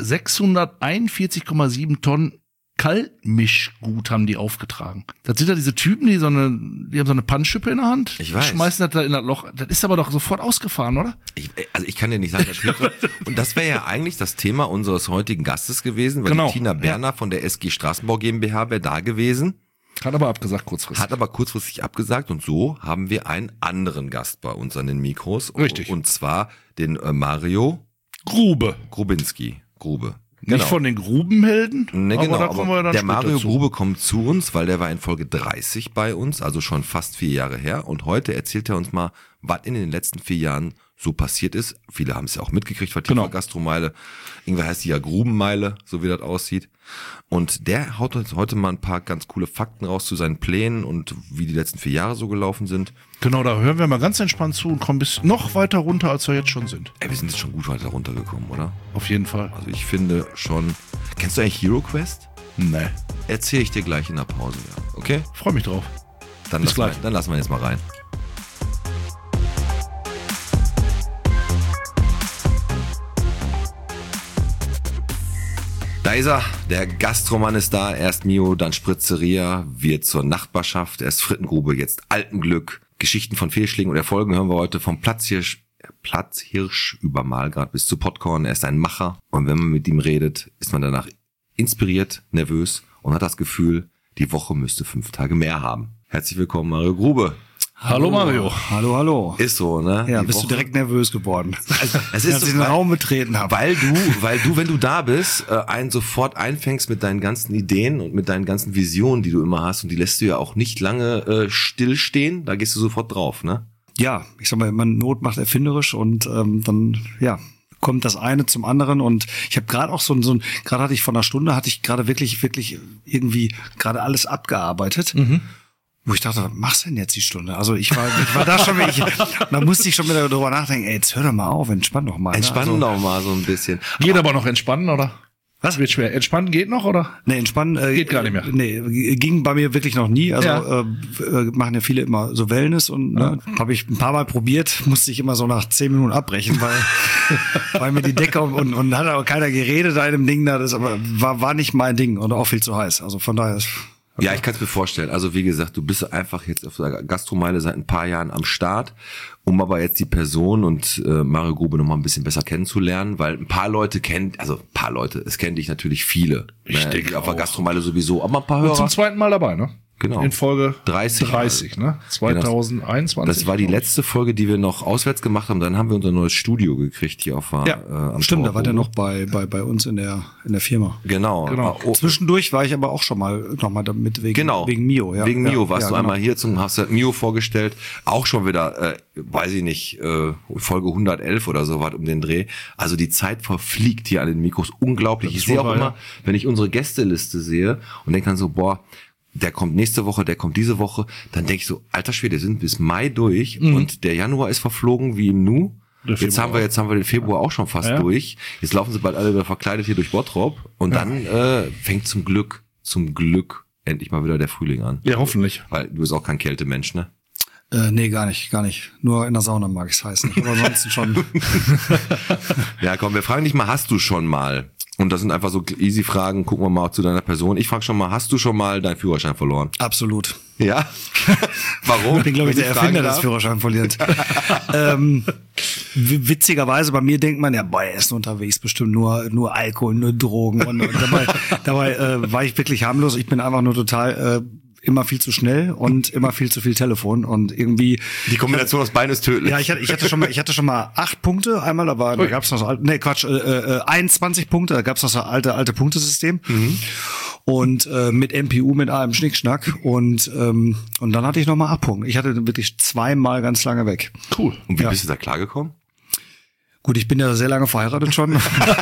641,7 Tonnen Kaltmischgut haben die aufgetragen. Das sind ja diese Typen, die haben so eine Pannschippe in der Hand. Ich weiß. Schmeißen das da in das Loch. Das ist aber doch sofort ausgefahren, oder? Ich kann dir nicht sagen, das spielt. Und das wäre ja eigentlich das Thema unseres heutigen Gastes gewesen, weil Genau. die Tina Berner von der SG Straßenbau GmbH wäre da gewesen, Hat aber abgesagt kurzfristig. hat aber kurzfristig abgesagt und so haben wir einen anderen Gast bei uns an den Mikros. Richtig. Und zwar den Mario Grube. Grube. Nicht von den Grubenhelden, Ne, aber genau, da kommen wir aber dann der später Mario zu. Grube kommt zu uns, weil der war in Folge 30 bei uns, also schon fast 4 Jahre her. Und heute erzählt er uns mal, was in den letzten 4 Jahren so passiert ist. Viele haben es ja auch mitgekriegt, was die Genau. Gastromeile, irgendwer heißt die ja Grubenmeile, so wie das aussieht. Und der haut uns heute mal ein paar ganz coole Fakten raus zu seinen Plänen und wie die letzten 4 Jahre so gelaufen sind. Genau, da hören wir mal ganz entspannt zu und kommen bis noch weiter runter, als wir jetzt schon sind. Ey, wir sind jetzt schon gut weiter runtergekommen, oder? Auf jeden Fall. Also ich finde schon. Kennst du eigentlich Hero Quest? Nee. Erzähle ich dir gleich in der Pause, ja. Okay? Freue mich drauf. Dann Bis gleich. lassen wir jetzt mal rein. Da ist er, der Gastromann ist da, erst Mio, dann Spritzeria, wird zur Nachbarschaft, erst Frittengrube, jetzt Altenglück. Geschichten von Fehlschlägen und Erfolgen hören wir heute vom Platzhirsch über Malgrad bis zu Popcorn. Er ist ein Macher und wenn man mit ihm redet, ist man danach inspiriert, nervös und hat das Gefühl, die Woche müsste 5 Tage mehr haben. Herzlich willkommen, Mario Grube. Hallo Mario. Hallo. Ist so, ne? Ja, Die bist Woche- du direkt nervös geworden, Also, es als ist ich so, den Raum betreten habe. weil du, wenn du da bist, einen sofort einfängst mit deinen ganzen Ideen und mit deinen ganzen Visionen, die du immer hast und die lässt du ja auch nicht lange stillstehen, da gehst du sofort drauf, ne? Ja, ich sag mal, man Not macht erfinderisch und dann, ja, kommt das eine zum anderen und ich habe gerade auch gerade hatte ich vor einer Stunde, hatte ich gerade wirklich irgendwie gerade alles abgearbeitet. Wo ich dachte, was machst du denn jetzt die Stunde? Also ich war da schon wirklich, da musste ich schon wieder drüber nachdenken, ey, jetzt hör doch mal auf, entspann doch mal. ne? Entspannen Also, doch mal so ein bisschen. Geht aber noch entspannen, oder? Was wird schwer? Entspannen geht noch, oder? Nee, entspannen Geht gar nicht mehr. Nee, ging bei mir wirklich noch nie. Also Ja. machen ja viele immer so Wellness und ne, habe ich ein paar Mal probiert, musste ich immer so nach 10 Minuten abbrechen, weil mir die Decke und hat aber keiner geredet da in dem Ding da. Das aber war nicht mein Ding und auch viel zu heiß. Also von daher ist Ja, ich kann es mir vorstellen. Also wie gesagt, du bist einfach jetzt auf der Gastromeile seit ein paar Jahren am Start, um aber jetzt die Person und Mario Grube noch mal ein bisschen besser kennenzulernen, weil ein paar Leute es kennen dich natürlich viele. Ich denke auf der auch. Gastromeile sowieso, aber ein paar Und Hörer. zum zweiten Mal dabei, ne? Genau. In Folge 30. 30, ne? 2021. Das war die letzte Folge, die wir noch auswärts gemacht haben. Dann haben wir unser neues Studio gekriegt hier auf ja, am stimmt, da war der Torbogen. noch bei uns in der Firma. Genau. Oh, Zwischendurch war ich aber auch schon mal nochmal damit wegen Mio. Ja. Wegen Mio ja, warst du genau. einmal hier hast du Mio vorgestellt. Auch schon wieder, weiß ich nicht, Folge 111 oder so was um den Dreh. Also die Zeit verfliegt hier an den Mikros unglaublich. Das Ich ist sehe wohl auch wahr, immer, ja. wenn ich unsere Gästeliste sehe und denke dann so, boah, der kommt nächste Woche, der kommt diese Woche, dann denke ich so, alter Schwede, wir sind bis Mai durch und der Januar ist verflogen wie im Nu. Der Jetzt haben wir den Februar auch schon fast Ja. durch. Jetzt laufen sie bald alle wieder verkleidet hier durch Bottrop und dann fängt zum Glück endlich mal wieder der Frühling an. Ja, hoffentlich. Weil du bist auch kein Kältemensch, ne? Nee, gar nicht. Nur in der Sauna mag ich es heiß nicht. Aber ansonsten schon. Ja, komm, wir fragen dich mal, hast du schon mal Und das sind einfach so easy Fragen, gucken wir mal zu deiner Person. Ich frage schon mal, hast du schon mal deinen Führerschein verloren? Absolut. Ja? Warum? Ich bin, glaube ich, der Wenn fragen Erfinder des darf? Führerschein verliert. Witzigerweise, bei mir denkt man ja, boah, er ist unterwegs, bestimmt nur Alkohol, nur Drogen. Und dabei war ich wirklich harmlos. Ich bin einfach nur total immer viel zu schnell und immer viel zu viel Telefon und irgendwie Die Kombination aus beiden ist tödlich. ja, ich hatte schon mal 8 Punkte einmal, da gab's noch so 21 Punkte, da gab's noch so alte Punktesystem. Und mit MPU, mit allem Schnickschnack und dann hatte ich noch mal 8 Punkte. Ich hatte wirklich 2-mal ganz lange weg. Cool. Und wie Ja. bist du da klargekommen? Gut, ich bin ja sehr lange verheiratet schon.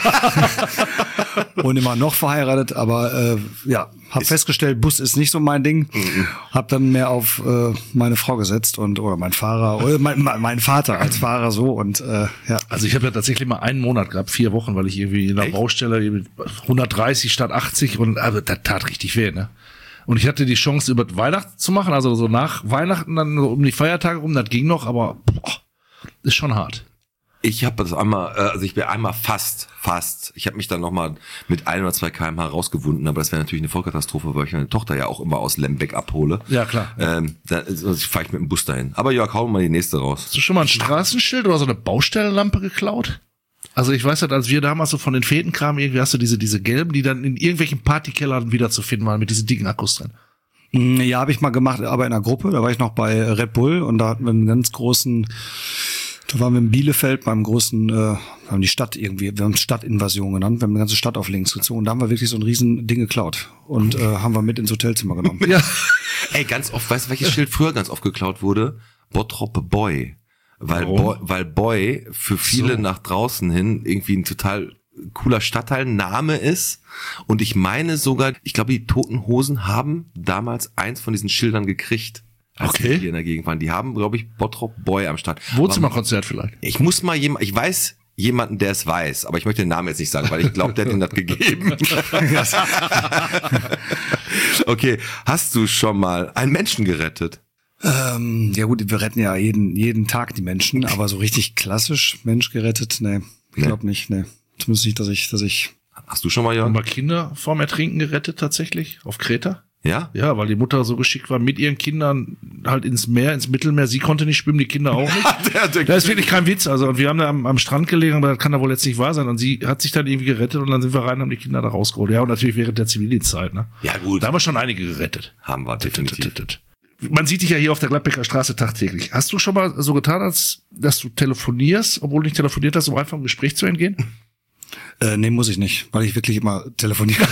Und immer noch verheiratet, aber hab festgestellt, Bus ist nicht so mein Ding. Hab dann mehr auf meine Frau gesetzt oder mein Fahrer oder mein Vater als Fahrer so und ja. Also ich habe ja tatsächlich mal einen Monat gehabt, 4 Wochen, weil ich irgendwie in der Echt? Baustelle 130 statt 80 und also das tat richtig weh, ne? Und ich hatte die Chance, über Weihnachten zu machen, also so nach Weihnachten, dann so um die Feiertage rum, das ging noch, aber ist schon hart. Ich habe das einmal, also ich bin einmal fast. Ich habe mich dann nochmal mit 1 oder 2 km/h rausgewunden, aber das wäre natürlich eine Vollkatastrophe, weil ich meine Tochter ja auch immer aus Lembeck abhole. Ja, klar. Dann fahre ich mit dem Bus dahin. Aber Jörg, hau mal die nächste raus. Hast du schon mal ein Straßenschild oder so eine Baustellenlampe geklaut? Also ich weiß halt, als wir damals so von den Fäden kamen, irgendwie hast du diese gelben, die dann in irgendwelchen Partykellern wieder zu finden waren, mit diesen dicken Akkus drin. Ja, habe ich mal gemacht, aber in einer Gruppe, da war ich noch bei Red Bull und da hatten wir einen ganz großen, da waren wir in Bielefeld beim großen, wir haben Stadtinvasion genannt, wir haben eine ganze Stadt auf links gezogen und da haben wir wirklich so ein riesen Ding geklaut und haben wir mit ins Hotelzimmer genommen. Ja. Ey, ganz oft, weißt du, welches Schild früher ganz oft geklaut wurde? Bottrop Boy. Weil Boy für viele nach draußen hin irgendwie ein total cooler Stadtteilname ist. Und ich meine sogar, ich glaube, die Toten Hosen haben damals eins von diesen Schildern gekriegt. Als Okay. die hier in der Gegend waren. Die haben, glaube ich, Bottrop Boy am Start. Wohnzimmerkonzert vielleicht. Ich muss mal ich weiß jemanden, der es weiß, aber ich möchte den Namen jetzt nicht sagen, weil ich glaube, der hat ihm das gegeben. Okay, hast du schon mal einen Menschen gerettet? Ja gut, wir retten ja jeden Tag die Menschen, aber so richtig klassisch Mensch gerettet, nee, ich glaube nicht, nee. Zumindest nicht, dass ich Hast du schon mal, Jörg? Haben wir Kinder vorm Ertrinken gerettet tatsächlich auf Kreta? Ja? Ja, weil die Mutter so geschickt war, mit ihren Kindern halt ins Mittelmeer. Sie konnte nicht schwimmen, die Kinder auch nicht. Das ist wirklich kein Witz. Also, und wir haben da am Strand gelegen, aber das kann da wohl jetzt nicht wahr sein. Und sie hat sich dann irgendwie gerettet und dann sind wir rein und haben die Kinder da rausgeholt. Ja, und natürlich während der Zivildienstzeit, ne? Ja, gut. Da haben wir schon einige gerettet. Haben wir definitiv. Man sieht dich ja hier auf der Gladbecker Straße tagtäglich. Hast du schon mal so getan, als dass du telefonierst, obwohl du nicht telefoniert hast, um einfach im Gespräch zu entgehen? Nee, muss ich nicht, weil ich wirklich immer telefoniere.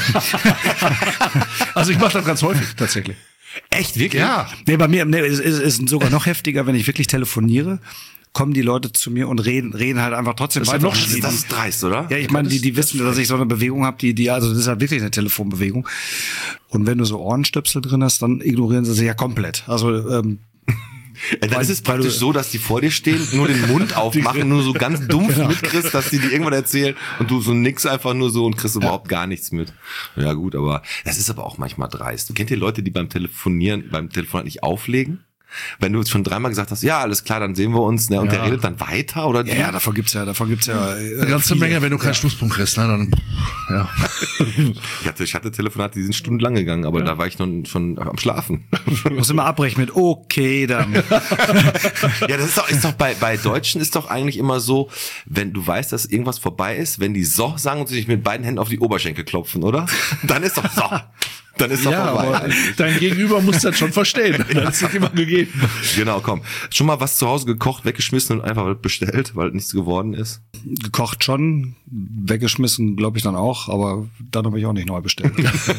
Also ich mache das ganz häufig tatsächlich. Echt, wirklich? Ja. Nee, bei mir ist sogar noch heftiger, wenn ich wirklich telefoniere, kommen die Leute zu mir und reden halt einfach trotzdem Das ist ja weiter. noch schlimmer. Das ist dreist, oder? Ja, ich meine, die wissen, dass ich so eine Bewegung habe, also das ist halt wirklich eine Telefonbewegung. Und wenn du so Ohrenstöpsel drin hast, dann ignorieren sie ja komplett. Also Dann ist es praktisch so, dass die vor dir stehen, nur den Mund aufmachen, nur so ganz dumpf mitkriegst, dass die dir irgendwann erzählen und du so nix einfach nur so und kriegst überhaupt gar nichts mit. Ja gut, aber das ist aber auch manchmal dreist. Du kennt ihr Leute, die beim Telefonat nicht auflegen? Wenn du jetzt schon 3-mal gesagt hast, ja, alles klar, dann sehen wir uns, ne, und der redet dann weiter, oder? ja, davon gibt's ja Eine ganze Menge, wenn du keinen Schlusspunkt kriegst, ne, dann, ja. Ich hatte Telefonate, die sind stundenlang gegangen, aber da war ich schon am Schlafen. muss immer abbrechen mit okay, dann. Ja, das ist doch bei Deutschen ist doch eigentlich immer so, wenn du weißt, dass irgendwas vorbei ist, wenn die so sagen und sich mit beiden Händen auf die Oberschenkel klopfen, oder? Dann ist doch so. Dann ist doch Ja, vorbei. aber dein Gegenüber muss das schon verstehen. Das ist nicht immer gegeben. Genau, komm. Schon mal was zu Hause gekocht, weggeschmissen und einfach bestellt, weil nichts geworden ist? Gekocht schon, weggeschmissen, glaube ich dann auch, aber dann habe ich auch nicht neu bestellt.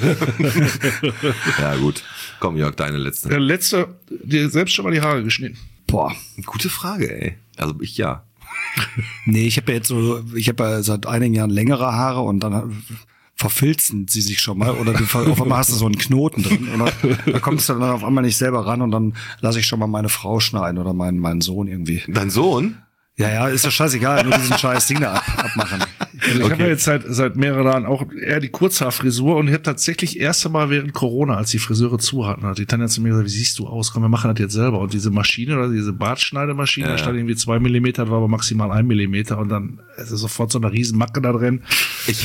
Ja, gut. Komm, Jörg, deine letzte. Der letzte, dir selbst schon mal die Haare geschnitten. Boah. Gute Frage, ey. Also ich ja. Nee, ich habe ja seit einigen Jahren längere Haare und dann verfilzen sie sich schon mal oder auf einmal hast du so einen Knoten drin und da kommst du dann auf einmal nicht selber ran und dann lasse ich schon mal meine Frau schneiden oder meinen Sohn irgendwie. Dein Sohn? Ja, ist doch scheißegal, nur diesen scheiß Ding da abmachen. Also ich habe ja jetzt seit mehreren Jahren auch eher die Kurzhaarfrisur und ich habe tatsächlich erst einmal während Corona, als die Friseure zu hatten, hat die Tanja zu mir gesagt, wie siehst du aus? Komm, wir machen das jetzt selber. Und diese Maschine oder diese Bartschneidemaschine, da stand irgendwie 2 Millimeter, das war aber maximal 1 Millimeter und dann ist sofort so eine riesen Macke da drin. Ich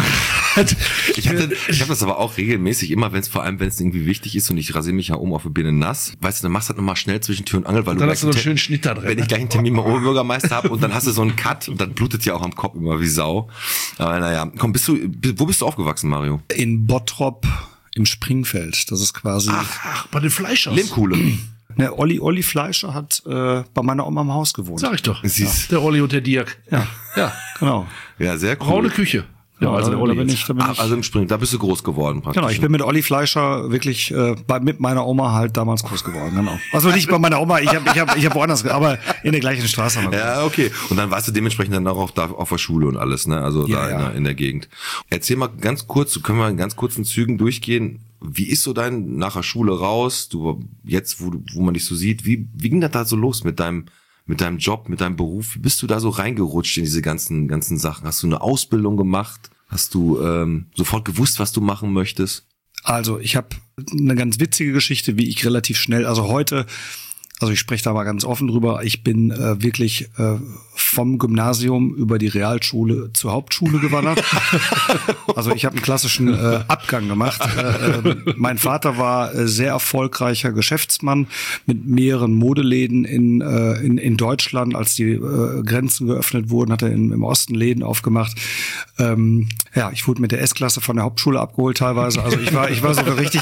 habe das aber auch regelmäßig, immer wenn es irgendwie wichtig ist und ich rasiere mich ja oben auf der Birne nass, weißt du, dann machst du halt nochmal schnell zwischen Tür und Angel, weil dann hast du so einen schönen Schnitt da drin. Wenn ich gleich einen Termin beim Oberbürgermeister habe und dann hast du so einen Cut und dann blutet ja auch am Kopf immer wie Sau. Aber naja, komm, wo bist du aufgewachsen, Mario? In Bottrop im Springfeld. Das ist quasi... Ach, bei den Fleischers. Lehmkuhle. Ne, Olli Fleischer hat bei meiner Oma im Haus gewohnt. Sag ich doch. Ja. Der Olli und der Dirk. Ja, genau. Ja, sehr cool. Braune Küche. Ja, also der da Olli bin jetzt. ich, da bin ich. Also im Spring, da bist du groß geworden praktisch. Genau, ich bin mit Olli Fleischer wirklich mit meiner Oma halt damals groß geworden, genau. Also nicht bei meiner Oma, ich hab woanders, aber in der gleichen Straße. Haben wir Ja, okay. Und dann warst du dementsprechend dann auch da auf der Schule und alles, ne? Also Ja, da ja. in der Gegend. Erzähl mal ganz kurz, können wir in ganz kurzen Zügen durchgehen. Wie ist so dein nach der Schule raus? Du jetzt, wo man dich so sieht, wie ging das da so los mit deinem Job, mit deinem Beruf? Wie bist du da so reingerutscht in diese ganzen Sachen? Hast du eine Ausbildung gemacht? Hast du sofort gewusst, was du machen möchtest? Also ich habe eine ganz witzige Geschichte, wie ich relativ schnell, also ich spreche da mal ganz offen drüber, ich bin wirklich vom Gymnasium über die Realschule zur Hauptschule gewandert. Also ich habe einen klassischen Abgang gemacht. Mein Vater war sehr erfolgreicher Geschäftsmann mit mehreren Modeläden in Deutschland. Als die Grenzen geöffnet wurden, hat er im Osten Läden aufgemacht. Ja, ich wurde mit der S-Klasse von der Hauptschule abgeholt teilweise. Also ich war sogar richtig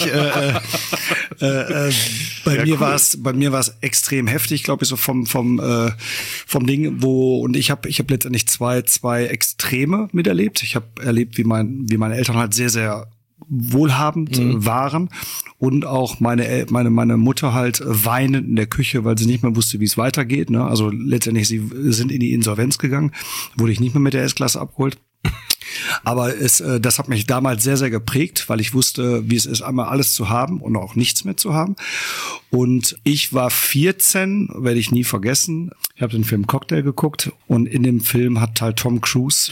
bei mir war es extrem heftig, glaube ich, so vom Ding, und ich habe letztendlich zwei Extreme miterlebt. Ich habe erlebt, wie meine Eltern halt sehr, sehr wohlhabend waren und auch meine Mutter halt weinend in der Küche, weil sie nicht mehr wusste, wie es weitergeht, ne? Also letztendlich, sie sind in die Insolvenz gegangen, wurde ich nicht mehr mit der S-Klasse abgeholt. Aber das hat mich damals sehr, sehr geprägt, weil ich wusste, wie es ist, einmal alles zu haben und auch nichts mehr zu haben. Und ich war 14, werde ich nie vergessen. Ich habe den Film Cocktail geguckt und in dem Film hat halt Tom Cruise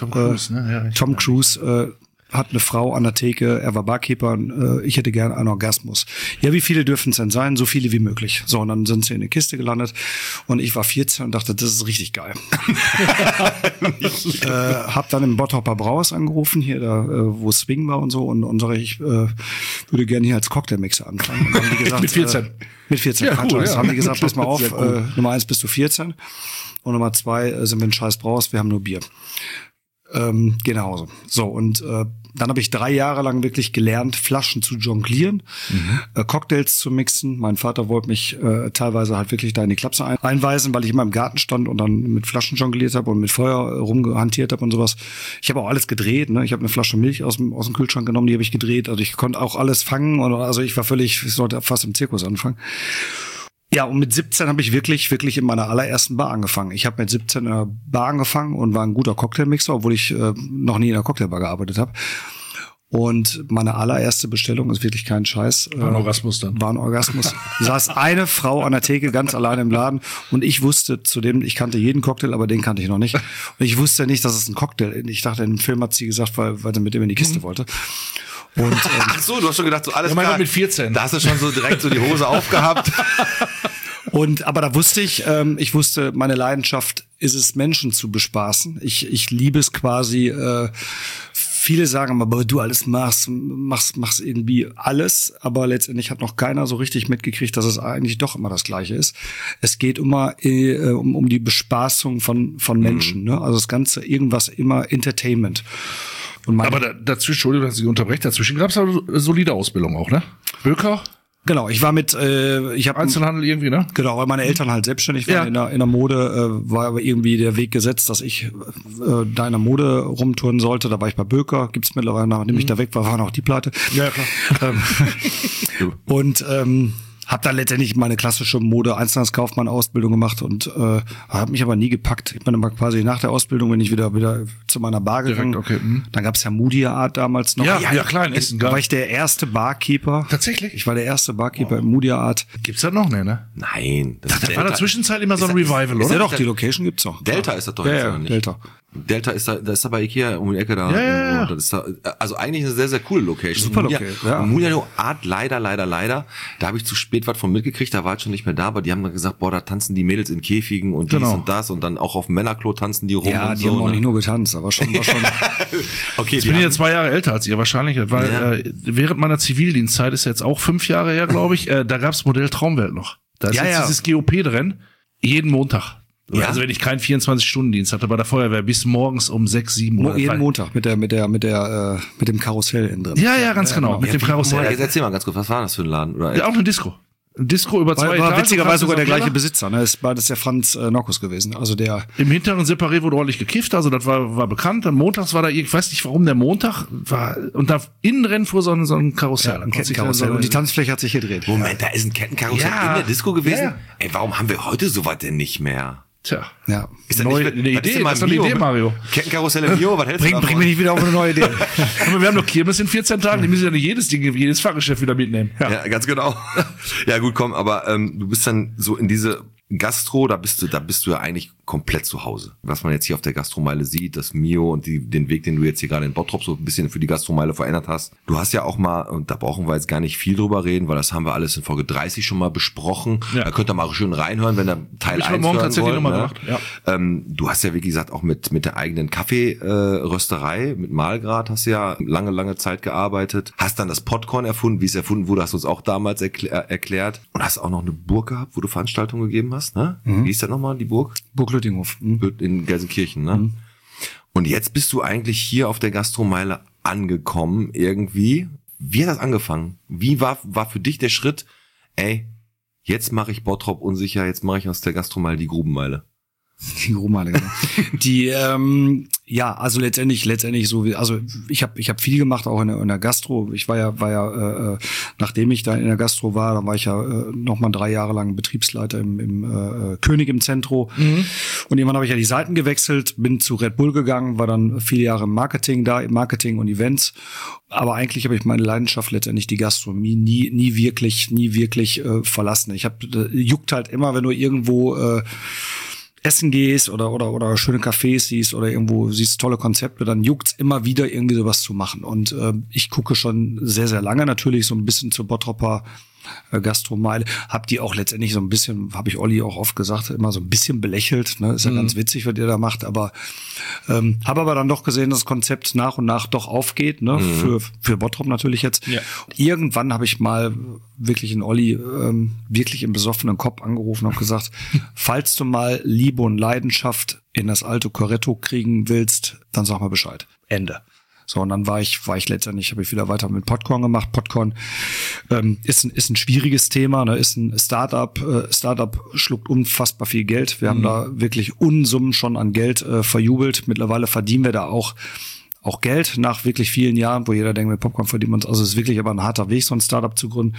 hat eine Frau an der Theke, er war Barkeeper und ich hätte gern einen Orgasmus. Ja, wie viele dürfen es denn sein? So viele wie möglich. So, und dann sind sie in eine Kiste gelandet und ich war 14 und dachte, das ist richtig geil. Hab dann im Bottroper Brauhaus angerufen, hier da, wo Swing war und so, und sage ich würde gerne hier als Cocktailmixer anfangen. Und dann haben die gesagt, mit 14. Mit 14. Ja, cool, ja. Haben die gesagt, pass mal auf, Cool. Nummer 1 bist du 14 und Nummer 2 sind wir ein scheiß Brauhaus, wir haben nur Bier. Genauso. So, und dann habe ich 3 Jahre lang wirklich gelernt, Flaschen zu jonglieren, Cocktails zu mixen. Mein Vater wollte mich teilweise halt wirklich da in die Klapse einweisen, weil ich immer im Garten stand und dann mit Flaschen jongliert habe und mit Feuer rumgehantiert habe und sowas. Ich habe auch alles gedreht, ne? Ich habe eine Flasche Milch aus dem Kühlschrank genommen, die habe ich gedreht. Also ich konnte auch alles fangen. Also ich sollte fast im Zirkus anfangen. Ja, und mit 17 habe ich wirklich in meiner allerersten Bar angefangen. Ich habe mit 17 in einer Bar angefangen und war ein guter Cocktailmixer, obwohl ich noch nie in einer Cocktailbar gearbeitet habe. Und meine allererste Bestellung ist wirklich kein Scheiß. War ein Orgasmus dann. War ein Orgasmus. Saß eine Frau an der Theke ganz alleine im Laden und ich wusste ich kannte jeden Cocktail, aber den kannte ich noch nicht. Und ich wusste nicht, dass es ein Cocktail ist. Ich dachte, im Film hat sie gesagt, weil sie mit ihm in die Kiste wollte. Und, Ach so, du hast schon gedacht, so alles Ja, klar. mit 14. Da hast du schon so direkt so die Hose aufgehabt. aber da wusste ich wusste, meine Leidenschaft ist es, Menschen zu bespaßen. Ich liebe es quasi, viele sagen immer, du alles machst irgendwie alles, aber letztendlich hat noch keiner so richtig mitgekriegt, dass es eigentlich doch immer das Gleiche ist. Es geht immer um die Bespaßung von Menschen, ne? Also das Ganze irgendwas immer Entertainment. Aber dazwischen, Entschuldigung, dass ich unterbreche, dazwischen gab es aber solide Ausbildung auch, ne? Böker? Genau, ich war ich habe Einzelhandel irgendwie, ne? Genau, weil meine Eltern halt selbstständig waren in der Mode, war aber irgendwie der Weg gesetzt, dass ich da in der Mode rumtouren sollte. Da war ich bei Böker, gibt's mittlerweile, nachdem ich da weg war, waren auch die Pleite. Ja, klar. Und habe dann letztendlich meine klassische Mode-Einzelhandelskaufmann-Ausbildung gemacht und habe mich aber nie gepackt. Ich bin aber quasi nach der Ausbildung, bin ich wieder zu meiner Bar gegangen. Okay. Dann gab's ja Moody Art damals noch. Ja, klar, in Essen. Da war ich der erste Barkeeper. Tatsächlich? Ich war der erste Barkeeper im Moody Art. Gibt's das noch, ne? Nein. Das war in der Zwischenzeit immer so ein Revival, Ja oder? doch, die Location gibt's noch. Delta ist das doch Ja, jetzt ja, oder nicht? Delta. Delta ist da bei Ikea um die Ecke da. Ja. Das ist da, also eigentlich eine sehr, sehr coole Location. Super Location, ja. Munjano Art, leider. Da habe ich zu spät was von mitgekriegt, da war ich schon nicht mehr da, aber die haben dann gesagt, boah, da tanzen die Mädels in Käfigen und dies und das und dann auch auf dem Männerklo tanzen die rum. Ja, und die so, haben auch nicht nur getanzt, aber schon. Okay, Ich bin ja 2 Jahre älter als ihr wahrscheinlich, weil während meiner Zivildienstzeit ist jetzt auch 5 Jahre her, glaube ich, da gab's Modell Traumwelt noch. Da ist jetzt dieses GOP drin, jeden Montag. Ja. Also wenn ich keinen 24-Stunden-Dienst hatte bei der Feuerwehr, bis morgens um 6, 7 Uhr. Jeden Montag mit dem Karussell innen drin. Ja, ganz genau. Mit dem Karussell. Jetzt erzähl mal ganz kurz, was war das für ein Laden? Oder? Ja, auch eine Disco. Ein Disco über 2 Etagen. War witzigerweise sogar der gleiche Besitzer. Besitzer, ne? Das ist der Franz Nockus gewesen. Also der. Im hinteren Separé wurde ordentlich gekifft, also das war bekannt. Dann montags war da, ich weiß nicht warum der Montag war, und da innen drin fuhr so ein Karussell. Ein Kettenkarussell. Und die Tanzfläche hat sich gedreht. Moment, da ist ein Kettenkarussell in der Disco gewesen? Ja. Ey, warum haben wir heute sowas denn nicht mehr? Tja. Ja. Ist das Neue nicht, eine was ist Idee, denn mal das ist doch eine Mio? Idee, Mario. Kettenkarussell im Mio, was hältst du davon? Bring mich nicht wieder auf eine neue Idee. Aber wir haben doch Kirmes in 14 Tagen, die müssen ja nicht jedes Fahrgeschäft wieder mitnehmen. Ja, ganz genau. Ja, gut, komm, aber du bist dann so in diese Gastro, da bist du ja eigentlich komplett zu Hause. Was man jetzt hier auf der Gastromeile sieht, das Mio und den Weg, den du jetzt hier gerade in Bottrop so ein bisschen für die Gastromeile verändert hast. Du hast ja auch mal, und da brauchen wir jetzt gar nicht viel drüber reden, weil das haben wir alles in Folge 30 schon mal besprochen. Ja. Da könnt ihr mal schön reinhören, wenn ihr Teil 1 hören morgen tatsächlich wollt, nochmal ne? gemacht, ja. Du hast ja, wie gesagt, auch mit der eigenen Kaffeerösterei, mit Malgrad hast du ja lange Zeit gearbeitet. Hast dann das Popcorn erfunden, wie es erfunden wurde, hast du uns auch damals erklärt. Und hast auch noch eine Burg gehabt, wo du Veranstaltungen gegeben hast, ne? Wie hieß das nochmal, die Burg? Burg Lüttinghof. In Gelsenkirchen, ne? Und jetzt bist du eigentlich hier auf der Gastromeile angekommen, irgendwie. Wie hat das angefangen? Wie war für dich der Schritt, ey, jetzt mache ich Bottrop unsicher, jetzt mache ich aus der Gastromeile die Grubenmeile? Die Grubenmeile, genau. Die, ja, also letztendlich so wie, also ich habe viel gemacht, auch in der Gastro. Ich war ja, nachdem ich da in der Gastro war, dann war ich ja noch mal 3 Jahre lang Betriebsleiter im König im Zentro. Und irgendwann habe ich ja die Seiten gewechselt, bin zu Red Bull gegangen, war dann 4 Jahre im Marketing und Events. Aber eigentlich habe ich meine Leidenschaft letztendlich die Gastronomie nie wirklich verlassen. Ich juckt halt immer, wenn du irgendwo essen gehst oder schöne Cafés siehst oder irgendwo siehst tolle Konzepte, dann juckt's immer wieder irgendwie sowas zu machen. Und ich gucke schon sehr, sehr lange natürlich so ein bisschen zur Bottroper Gastromeile. Hab die auch letztendlich so ein bisschen, habe ich Olli auch oft gesagt, immer so ein bisschen belächelt. Ne? Ist ja ganz witzig, was ihr da macht. Aber habe aber dann doch gesehen, dass das Konzept nach und nach doch aufgeht. Ne? Für Bottrop natürlich jetzt. Ja. Irgendwann habe ich mal wirklich in Olli wirklich im besoffenen Kopf angerufen und gesagt, falls du mal Liebe und Leidenschaft in das alte Corretto kriegen willst, dann sag mal Bescheid. Ende. So, und dann war ich letztendlich, habe ich wieder weiter mit Popcorn gemacht. Popcorn ist ein schwieriges Thema, ne? Ist ein Startup. Startup schluckt unfassbar viel Geld. Wir haben da wirklich Unsummen schon an Geld verjubelt. Mittlerweile verdienen wir da auch Geld nach wirklich vielen Jahren, wo jeder denkt, mit Popcorn verdienen wir uns. Also es ist wirklich aber ein harter Weg, so ein Startup zu gründen.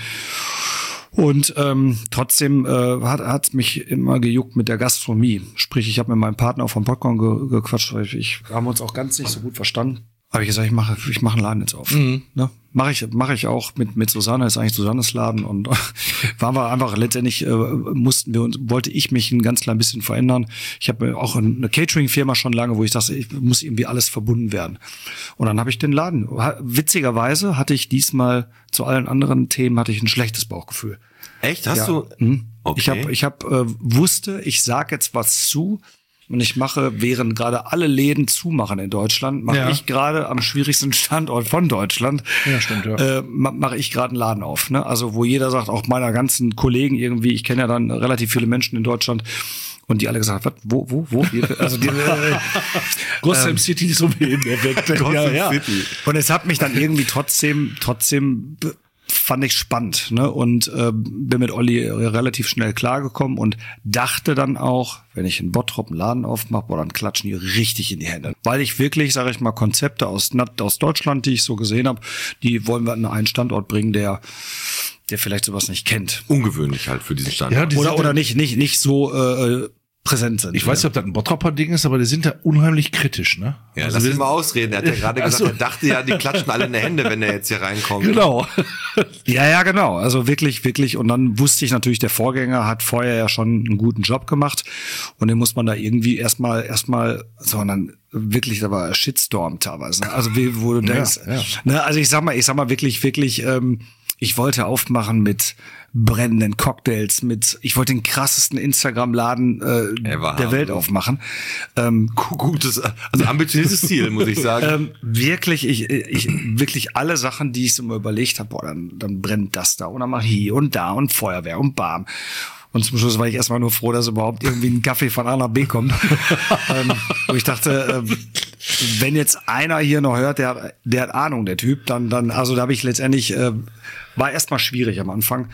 Und trotzdem hat mich immer gejuckt mit der Gastronomie. Sprich, ich habe mit meinem Partner auch vom Popcorn gequatscht. Wir haben uns auch ganz nicht so gut verstanden. Habe ich gesagt, ich mache einen Laden jetzt auf. Ne? Mache ich auch mit Susanne, ist eigentlich Susannes Laden und waren wir einfach letztendlich wollte ich mich ein ganz klein bisschen verändern. Ich habe auch eine Catering-Firma schon lange, wo ich dachte, ich muss irgendwie alles verbunden werden. Und dann habe ich den Laden. Witzigerweise hatte ich diesmal zu allen anderen Themen ein schlechtes Bauchgefühl. Echt? Hast du? Okay. Ich wusste, ich sag jetzt was zu. Und ich mache, während gerade alle Läden zumachen in Deutschland, mache ich gerade am schwierigsten Standort von Deutschland, mache ich gerade einen Laden auf. Ne? Also wo jeder sagt, auch meiner ganzen Kollegen irgendwie, ich kenne ja dann relativ viele Menschen in Deutschland, und die alle gesagt, was, wo? Also die Gotham City ist um jeden erweckt. City. Und es hat mich dann irgendwie trotzdem fand ich spannend, ne? Und bin mit Olli relativ schnell klargekommen und dachte dann auch, wenn ich in Bottrop einen Laden aufmache, boah, dann klatschen die richtig in die Hände. Weil ich wirklich, sage ich mal, Konzepte aus Deutschland, die ich so gesehen habe, die wollen wir an einen Standort bringen, der vielleicht sowas nicht kennt. Ungewöhnlich halt für diesen Standort. Ja, oder nicht so präsent sind. Ich weiß nicht, ob das ein Bottropper Ding ist, aber die sind da unheimlich kritisch, ne? Ja, Also lass wir ihn mal ausreden. Er hat ja gerade gesagt, so. er dachte ja, die klatschen alle in die Hände, wenn er jetzt hier reinkommt. Genau. Ja, genau. Also wirklich, wirklich. Und dann wusste ich natürlich, der Vorgänger hat vorher ja schon einen guten Job gemacht. Und den muss man da irgendwie erstmal, sondern wirklich, da war Shitstorm teilweise. Also wo du denkst, ne, also ich sag mal wirklich, ich wollte aufmachen mit brennenden Cocktails, ich wollte den krassesten Instagram-Laden der Welt aufmachen. Gutes, also ambitioniertes Ziel, muss ich sagen. Wirklich, ich wirklich alle Sachen, die ich so mal überlegt habe, dann brennt das da und dann mach ich hier und da und Feuerwehr und bam. Und zum Schluss war ich erstmal nur froh, dass überhaupt irgendwie ein Kaffee von A nach B kommt. Wo ich dachte, wenn jetzt einer hier noch hört, der hat Ahnung, der Typ, dann, also da habe ich letztendlich, war erstmal schwierig am Anfang.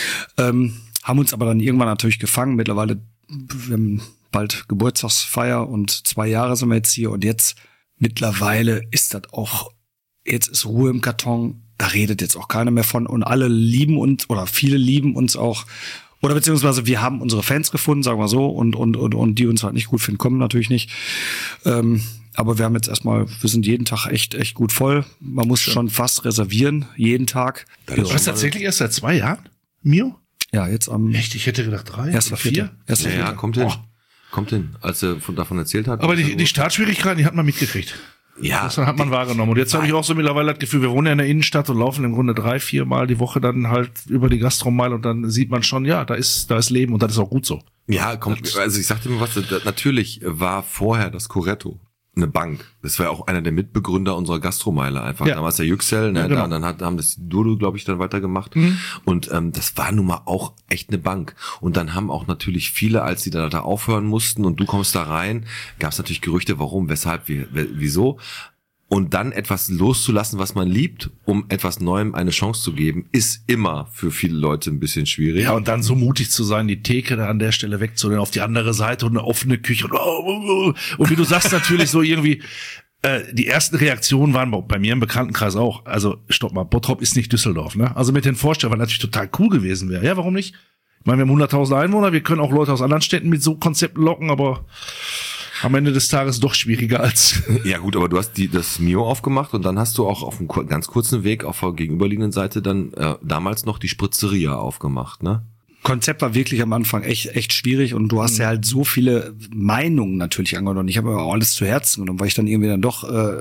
Haben uns aber dann irgendwann natürlich gefangen. Mittlerweile, wir haben bald Geburtstagsfeier und 2 Jahre sind wir jetzt hier und jetzt mittlerweile ist das auch, jetzt ist Ruhe im Karton, da redet jetzt auch keiner mehr von und alle lieben uns oder viele lieben uns auch. Oder beziehungsweise wir haben unsere Fans gefunden, sagen wir so, und die uns halt nicht gut finden, kommen natürlich nicht. Aber wir haben jetzt erstmal, wir sind jeden Tag echt gut voll. Man muss schon fast reservieren, jeden Tag. Du hast tatsächlich erst seit 2 Jahren, Mio? Ja, jetzt am Echt? Ich hätte gedacht 3 oder 4. Ja, kommt hin. Kommt hin, als er davon erzählt hat. Aber die Startschwierigkeiten, die hat man mitgekriegt. Ja. Das hat man wahrgenommen. Und jetzt habe ich auch so mittlerweile das Gefühl, wir wohnen ja in der Innenstadt und laufen im Grunde 3-4 Mal die Woche dann halt über die Gastromeile und dann sieht man schon, ja, da ist Leben und das ist auch gut so. Ja, also ich sagte mir was, natürlich war vorher das Coretto eine Bank. Das war ja auch einer der Mitbegründer unserer Gastromeile einfach. Ja. Damals der Yüksel, ne? Ja, genau. Dann haben das Dodo, glaube ich, dann weitergemacht. Und das war nun mal auch echt eine Bank. Und dann haben auch natürlich viele, als die da aufhören mussten und du kommst da rein, gab es natürlich Gerüchte, warum, weshalb, wieso. Und dann etwas loszulassen, was man liebt, um etwas Neuem eine Chance zu geben, ist immer für viele Leute ein bisschen schwierig. Ja, und dann so mutig zu sein, die Theke da an der Stelle wegzunehmen, auf die andere Seite und eine offene Küche. Und wie du sagst, natürlich so irgendwie, die ersten Reaktionen waren bei mir im Bekanntenkreis auch. Also, stopp mal, Bottrop ist nicht Düsseldorf, ne? Also mit den Vorstellungen, weil natürlich total cool gewesen wäre. Ja, warum nicht? Ich meine, wir haben 100.000 Einwohner, wir können auch Leute aus anderen Städten mit so Konzepten locken, aber am Ende des Tages doch schwieriger als. Ja gut, aber du hast das Mio aufgemacht und dann hast du auch auf einem ganz kurzen Weg auf der gegenüberliegenden Seite dann damals noch die Spritzeria aufgemacht, ne? Konzept war wirklich am Anfang echt schwierig und du hast ja halt so viele Meinungen natürlich angenommen. Ich habe aber auch alles zu Herzen genommen, weil ich dann irgendwie dann doch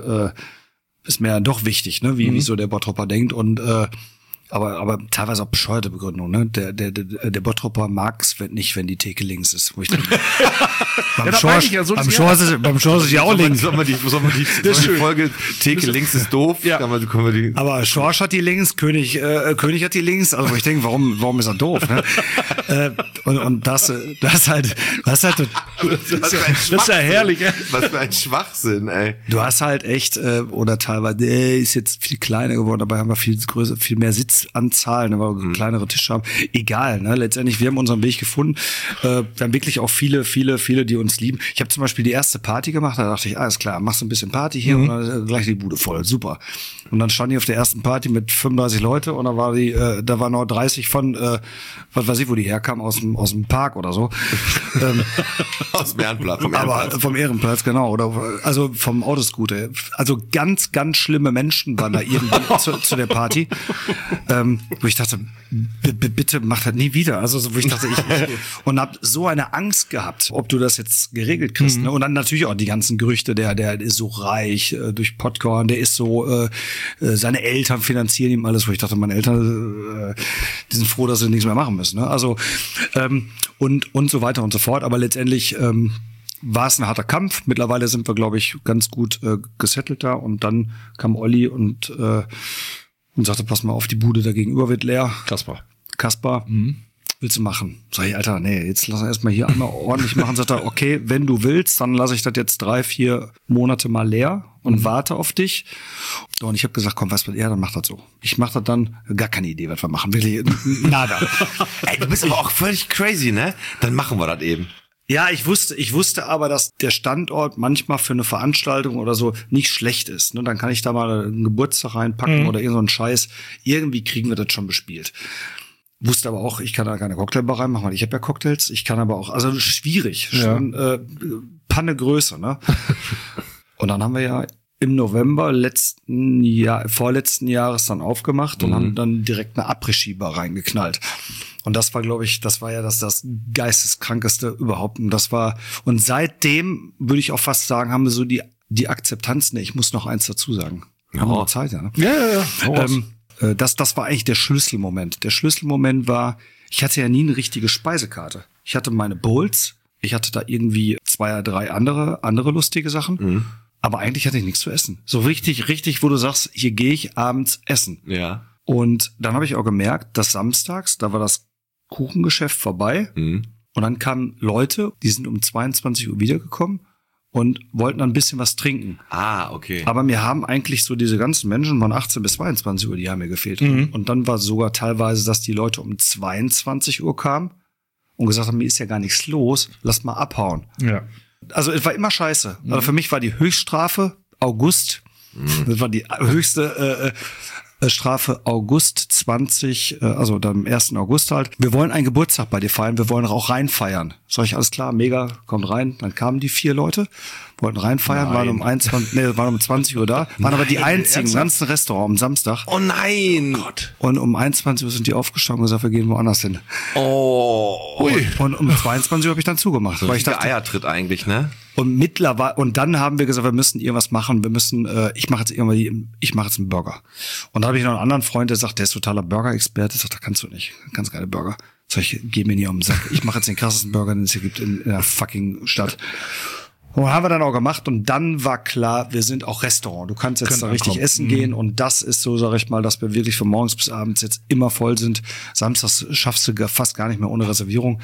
ist mir dann doch wichtig, ne, wie so der Bottropper denkt und aber teilweise auch bescheuerte Begründung, ne? Der Bottropper mag's nicht, wenn die Theke links ist. Wo ich denke, beim Schorsch ist ja auch links. Sollen wir die Folge Theke links ist doof? Ja. Können wir die. Aber Schorsch hat die links, König hat die links. Also wo ich denke, warum ist er doof? Ne? Und das halt, das ist ja herrlich. Was für ein Schwachsinn, ey. Du hast halt echt oder teilweise ist jetzt viel kleiner geworden, dabei haben wir viel mehr Sitzanzahl, ne, weil wir kleinere Tische haben. Egal, ne? Letztendlich, wir haben unseren Weg gefunden. Wir haben wirklich auch viele, die uns lieben. Ich habe zum Beispiel die erste Party gemacht, da dachte ich, alles klar, machst du ein bisschen Party hier und dann gleich die Bude voll, super. Und dann stand ich auf der ersten Party mit 35 Leute und da waren noch 30 von, was weiß ich, wo die herkamen, aus dem Park oder so. Aus dem Ehrenplatz. Vom Ehrenplatz, genau. Oder also vom Autoscooter. Also ganz, ganz schlimme Menschen waren da irgendwie zu der Party. Wo ich dachte, bitte mach das nie wieder. Also wo ich dachte, und hab so eine Angst gehabt, ob du das jetzt geregelt kriegst. Ne? Und dann natürlich auch die ganzen Gerüchte, der ist so reich durch Popcorn, der ist so, seine Eltern finanzieren ihm alles, wo ich dachte, meine Eltern, die sind froh, dass sie nichts mehr machen müssen. Ne? Also und so weiter und so fort. Aber letztendlich war es ein harter Kampf. Mittlerweile sind wir, glaube ich, ganz gut gesettelt da. Und dann kam Olli und sagte, pass mal auf, die Bude da gegenüber wird leer. Kaspar, willst du machen? Sag ich, Alter, nee, jetzt lass uns erstmal hier einmal ordentlich machen. Sagt er, okay, wenn du willst, dann lasse ich das jetzt 3-4 Monate mal leer und warte auf dich. So, und ich habe gesagt, komm, was mit er, dann mach das so. Ich mach das dann, gar keine Idee, was wir machen. Wirklich, nada. Ey, du bist aber auch völlig crazy, ne? Dann machen wir das eben. Ja, ich wusste aber, dass der Standort manchmal für eine Veranstaltung oder so nicht schlecht ist. Ne? Dann kann ich da mal einen Geburtstag reinpacken oder irgend so einen Scheiß. Irgendwie kriegen wir das schon bespielt. wusste aber auch, ich kann da keine Cocktailbar reinmachen, weil ich habe ja Cocktails. Ich kann aber auch, also schwierig, schon Panne Größe, ne? Und dann haben wir ja im November vorletzten Jahres dann aufgemacht und haben dann direkt eine Après-Ski-Bar reingeknallt. Und das war, glaube ich, das geisteskrankeste überhaupt. Und seitdem würde ich auch fast sagen, haben wir so die Akzeptanz. Ne, ich muss noch eins dazu sagen. Wir haben noch Zeit, ja. Ne? Ja. Das war eigentlich der Schlüsselmoment. Der Schlüsselmoment war, ich hatte ja nie eine richtige Speisekarte. Ich hatte meine Bowls, ich hatte da irgendwie 2 oder 3 andere lustige Sachen. Aber eigentlich hatte ich nichts zu essen. So richtig, wo du sagst, hier gehe ich abends essen. Ja. Und dann habe ich auch gemerkt, dass samstags, da war das Kuchengeschäft vorbei. Und dann kamen Leute, die sind um 22 Uhr wiedergekommen und wollten dann ein bisschen was trinken. Ah, okay. Aber mir haben eigentlich so diese ganzen Menschen von 18 bis 22 Uhr, die haben mir gefehlt. Und dann war sogar teilweise, dass die Leute um 22 Uhr kamen und gesagt haben, mir ist ja gar nichts los, lass mal abhauen. Ja. Also es war immer scheiße. Also für mich war die Höchststrafe August. Das war die höchste Strafe August 20, also dann am 1. August halt. Wir wollen einen Geburtstag bei dir feiern, wir wollen auch rein feiern. Sag ich, alles klar, mega, kommt rein. Dann kamen die 4 Leute, wollten rein feiern, waren um 20 Uhr da, waren aber die einzigen im ganzen Restaurant am Samstag. Oh nein! Und um 21 Uhr sind die aufgestanden und gesagt, wir gehen woanders hin. Oh. Und um 22 Uhr habe ich dann zugemacht. So weil ich der dachte, Eiertritt eigentlich, ne? Und dann haben wir gesagt, wir müssen irgendwas machen. Ich mache jetzt einen Burger. Und da habe ich noch einen anderen Freund, der sagt, der ist totaler Burger-Experte. Sagt, da kannst du nicht. Ganz geile Burger. Sag ich, geh mir nie um den Sack. Ich mache jetzt den krassesten Burger, den es hier gibt in der fucking Stadt. Und haben wir dann auch gemacht. Und dann war klar, wir sind auch Restaurant. Du kannst jetzt da richtig essen gehen. Und das ist so, sag ich mal, dass wir wirklich von morgens bis abends jetzt immer voll sind. Samstags schaffst du fast gar nicht mehr ohne Reservierung.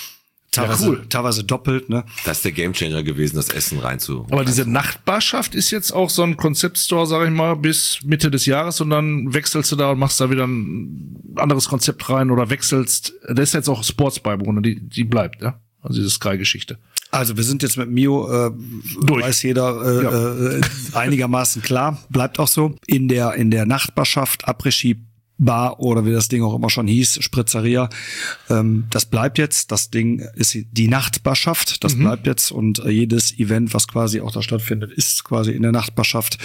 Teilweise doppelt, ne? Das ist der Gamechanger gewesen, das Essen Aber diese Nachtbarschaft ist jetzt auch so ein Konzeptstore, sag ich mal, bis Mitte des Jahres und dann wechselst du da und machst da wieder ein anderes Konzept rein oder wechselst. Da ist jetzt auch Sportsbar, die bleibt, ja? Also diese Sky-Geschichte. Also wir sind jetzt mit Mio, weiß jeder, einigermaßen klar, bleibt auch so. In der Nachtbarschaft, Après-Ski Bar oder wie das Ding auch immer schon hieß, Spritzeria. Das bleibt jetzt. Das Ding ist die Nachtbarschaft. Das bleibt jetzt. Und jedes Event, was quasi auch da stattfindet, ist quasi in der Nachtbarschaft.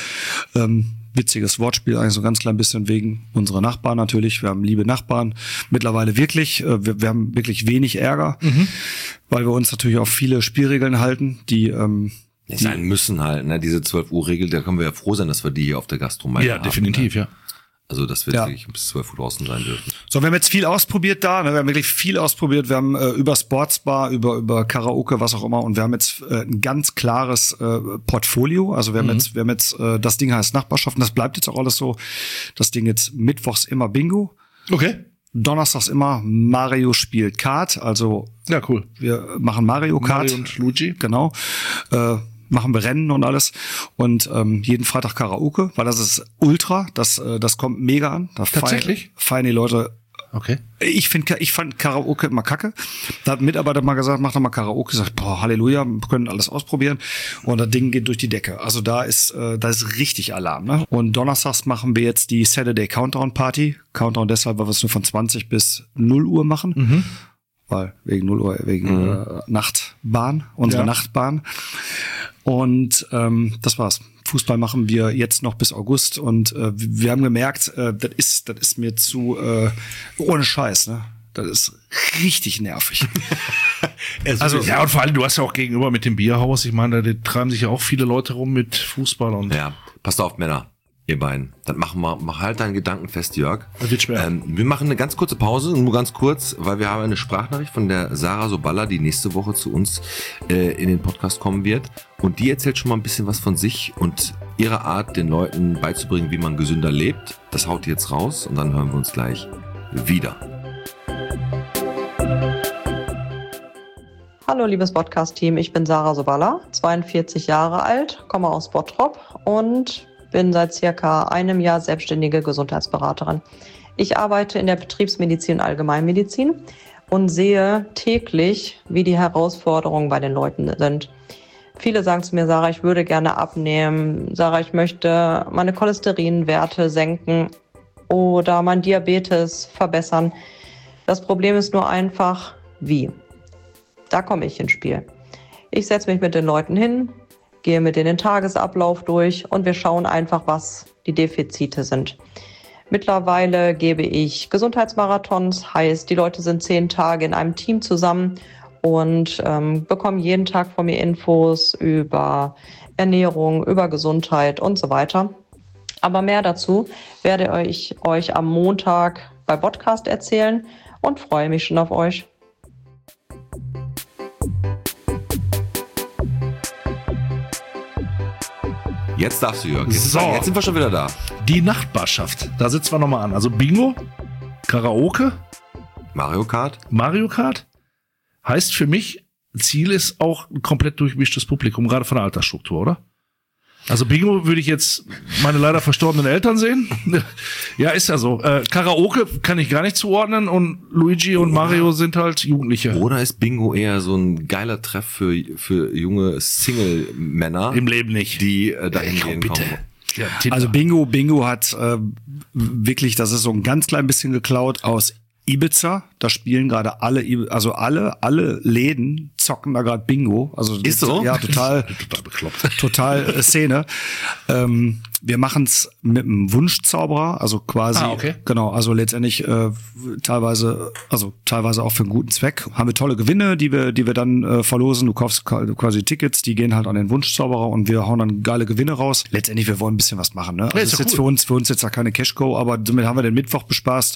Witziges Wortspiel, eigentlich so ein ganz klein bisschen wegen unserer Nachbarn natürlich. Wir haben liebe Nachbarn. Mittlerweile wirklich. Wir haben wirklich wenig Ärger, weil wir uns natürlich auf viele Spielregeln halten, die sein müssen halt, ne? Diese 12-Uhr-Regel, da können wir ja froh sein, dass wir die hier auf der Gastronomie haben. Ja, definitiv, ne? Ja. Also, dass wir wirklich bis 12 Uhr draußen sein dürfen. So, wir haben jetzt viel ausprobiert da, ne? Wir haben wirklich viel ausprobiert. Wir haben über Sportsbar, über Karaoke, was auch immer. Und wir haben jetzt ein ganz klares Portfolio. Also wir haben jetzt das Ding heißt Nachbarschaft. Und das bleibt jetzt auch alles so. Das Ding jetzt mittwochs immer Bingo. Okay. Donnerstags immer Mario spielt Kart. Also ja, cool. Wir machen Mario Kart. Mario und Luigi. Genau. Machen wir Rennen und alles und jeden Freitag Karaoke, weil das ist ultra, das kommt mega an. Da tatsächlich? Feiern die Leute. Okay. Ich fand Karaoke immer kacke. Da hat ein Mitarbeiter mal gesagt, mach doch mal Karaoke. Ich sag, boah, Halleluja, wir können alles ausprobieren. Und das Ding geht durch die Decke. Also da ist richtig Alarm, ne? Und donnerstags machen wir jetzt die Saturday Countdown Party. Countdown deshalb, weil wir es nur von 20 bis 0 Uhr machen. Weil wegen 0 Uhr, wegen Nachtbahn, unsere Nachtbahn. Und das war's. Fußball machen wir jetzt noch bis August und wir haben gemerkt, das ist mir zu ohne Scheiß, ne? Das ist richtig nervig. Also ja, und vor allem, du hast ja auch gegenüber mit dem Bierhaus, ich meine, da treiben sich ja auch viele Leute rum mit Fußball und. Ja, passt auf, Männer. Ihr beiden. Dann mach halt deinen Gedanken fest, Jörg. Das wird schwer. Wir machen eine ganz kurze Pause, nur ganz kurz, weil wir haben eine Sprachnachricht von der Sarah Soballa, die nächste Woche zu uns in den Podcast kommen wird. Und die erzählt schon mal ein bisschen was von sich und ihrer Art, den Leuten beizubringen, wie man gesünder lebt. Das haut die jetzt raus und dann hören wir uns gleich wieder. Hallo liebes Podcast-Team, ich bin Sarah Soballa, 42 Jahre alt, komme aus Bottrop und bin seit circa einem Jahr selbstständige Gesundheitsberaterin. Ich arbeite in der Betriebsmedizin und Allgemeinmedizin und sehe täglich, wie die Herausforderungen bei den Leuten sind. Viele sagen zu mir, Sarah, ich würde gerne abnehmen. Sarah, ich möchte meine Cholesterinwerte senken oder mein Diabetes verbessern. Das Problem ist nur einfach, wie. Da komme ich ins Spiel. Ich setze mich mit den Leuten hin, gehe mit denen den Tagesablauf durch und wir schauen einfach, was die Defizite sind. Mittlerweile gebe ich Gesundheitsmarathons, heißt, die Leute sind 10 Tage in einem Team zusammen und bekommen jeden Tag von mir Infos über Ernährung, über Gesundheit und so weiter. Aber mehr dazu werde ich euch am Montag bei Podcast erzählen und freue mich schon auf euch. Jetzt darfst du, Jörg. So. Jetzt sind wir schon wieder da. Die Nachbarschaft, da sitzen wir nochmal an. Also Bingo, Karaoke, Mario Kart? Mario Kart. Heißt für mich, Ziel ist auch ein komplett durchmischtes Publikum, gerade von der Altersstruktur, oder? Also Bingo würde ich jetzt meine leider verstorbenen Eltern sehen. Ja, ist ja so. Karaoke kann ich gar nicht zuordnen und Luigi und Mario sind halt Jugendliche. Oder ist Bingo eher so ein geiler Treff für junge Single-Männer? Im Leben nicht. Die dahin Komm, gehen bitte. kommen. Ja, Tinder. Also Bingo hat wirklich, das ist so ein ganz klein bisschen geklaut aus Ibiza. Da spielen gerade alle Läden zocken da gerade Bingo. Also Ist so? Ja, total bekloppt. total Szene. Wir machen es mit einem Wunschzauberer, also quasi, okay. Genau, also letztendlich teilweise auch für einen guten Zweck. Haben wir tolle Gewinne, die wir dann verlosen. Du kaufst quasi Tickets, die gehen halt an den Wunschzauberer und wir hauen dann geile Gewinne raus. Letztendlich, wir wollen ein bisschen was machen. Ne? Also ist ist ja jetzt cool. für uns jetzt da keine Cash-Go, aber somit haben wir den Mittwoch bespaßt.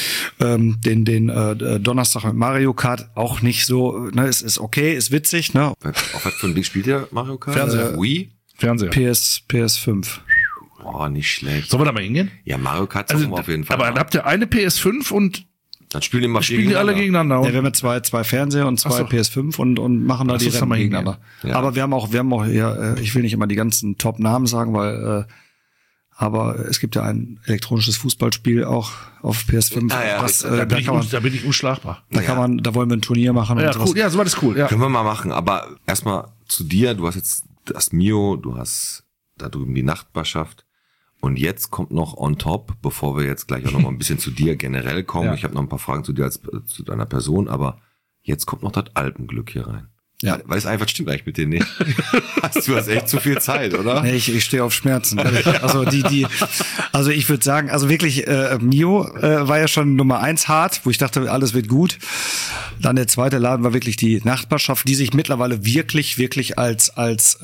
Den Donnerstag mit Mario Kart auch nicht so, ne, es ist okay, ist witzig, ne? Auf was für ein Ding spielt ihr Mario Kart? Fernseher. Wii? Fernseher. PS5. Oh, nicht schlecht. Sollen wir da mal hingehen? Ja, Mario Kart zocken wir auf jeden Fall. Aber dann habt ihr eine PS5 und dann spielen die mal spielen die alle gegeneinander. Ja, wir haben ja zwei Fernseher und zwei Ach so. PS5 und machen da Lass die uns da Rennen mal gegeneinander. hingehen. Ja. Aber wir haben auch ja, ich will nicht immer die ganzen Top-Namen sagen, weil aber es gibt ja ein elektronisches Fußballspiel auch auf PS5. Ah, ja, das, da da bin ich unschlagbar. da wollen wir ein Turnier machen Ja, und sowas. cool. Ja, sowas ist cool. Ja. Können wir mal machen, aber erstmal zu dir. Du hast jetzt das Mio, du hast da drüben die Nachbarschaft. Und jetzt kommt noch on top, bevor wir jetzt gleich auch noch mal ein bisschen zu dir generell kommen. Ja. Ich habe noch ein paar Fragen zu dir zu deiner Person, aber jetzt kommt noch das Alpenglück hier rein. Ja. Weil es einfach stimmt eigentlich mit denen nicht. Du hast echt zu viel Zeit, oder? Nee, ich stehe auf Schmerzen. Also also ich würde sagen, also wirklich, Mio war ja schon Nummer 1 hart, wo ich dachte, alles wird gut. Dann der zweite Laden war wirklich die Nachbarschaft, die sich mittlerweile wirklich als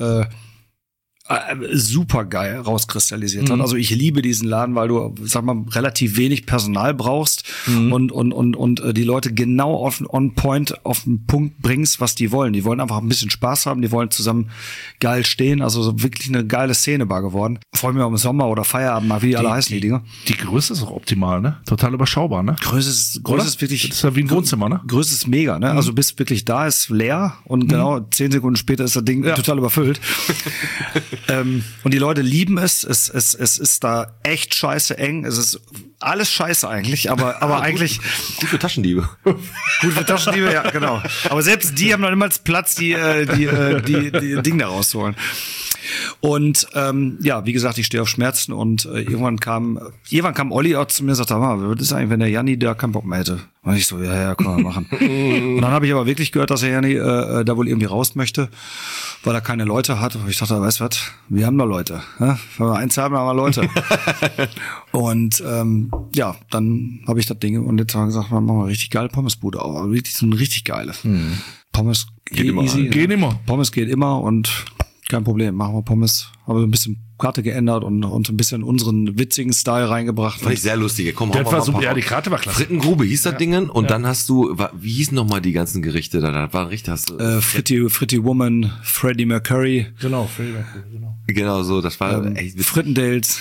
super geil rauskristallisiert hat. Also ich liebe diesen Laden, weil du, sag mal, relativ wenig Personal brauchst und die Leute genau on point auf den Punkt bringst, was die wollen. Die wollen einfach ein bisschen Spaß haben, die wollen zusammen geil stehen. Also so wirklich eine geile Szenebar geworden. Freue mich auf den Sommer oder Feierabend mal, wie die alle heißen die Dinger. Die Größe ist auch optimal, ne? Total überschaubar, ne? Größe ist wirklich. Das ist ja wie ein Wohnzimmer, ne? Größe ist mega, ne? Also bist wirklich da, ist leer und genau 10 Sekunden später ist das Ding total überfüllt. Und die Leute lieben es. Es ist da echt scheiße eng. Es ist alles scheiße eigentlich, aber eigentlich Gut für Taschendiebe. gut für Taschendiebe, ja, genau. Aber selbst die haben noch niemals Platz, die Dinge da rauszuholen. Und ja, wie gesagt, ich stehe auf Schmerzen und irgendwann kam Olli auch zu mir und sagte, was ist eigentlich, wenn der Janni da keinen Bock mehr hätte? Und ich so, ja, können wir machen. Und dann habe ich aber wirklich gehört, dass der Janni da wohl irgendwie raus möchte, weil er keine Leute hat. Und ich dachte, weißt du was, wir haben doch Leute. Ne? Wenn wir eins haben, haben wir Leute. Und ja, dann habe ich das Ding und jetzt haben wir gesagt, machen wir richtig geile Pommesbude auf. Also wirklich so ein richtig geile. Pommes geht immer. easy. Geht immer. Pommes geht immer und kein Problem, machen wir Pommes. Habe ein bisschen Karte geändert und so ein bisschen unseren witzigen Style reingebracht. Fand ich sehr lustig. Komm, Das hauen wir war mal super. ein paar Ja, die Karte war klasse. Frittengrube hieß das Dingen und dann hast du, wie hießen nochmal die ganzen Gerichte da? Da war richtig, hast du, Fritty Woman, Freddie Mercury, Genau. genau so, das war echt Frittendales.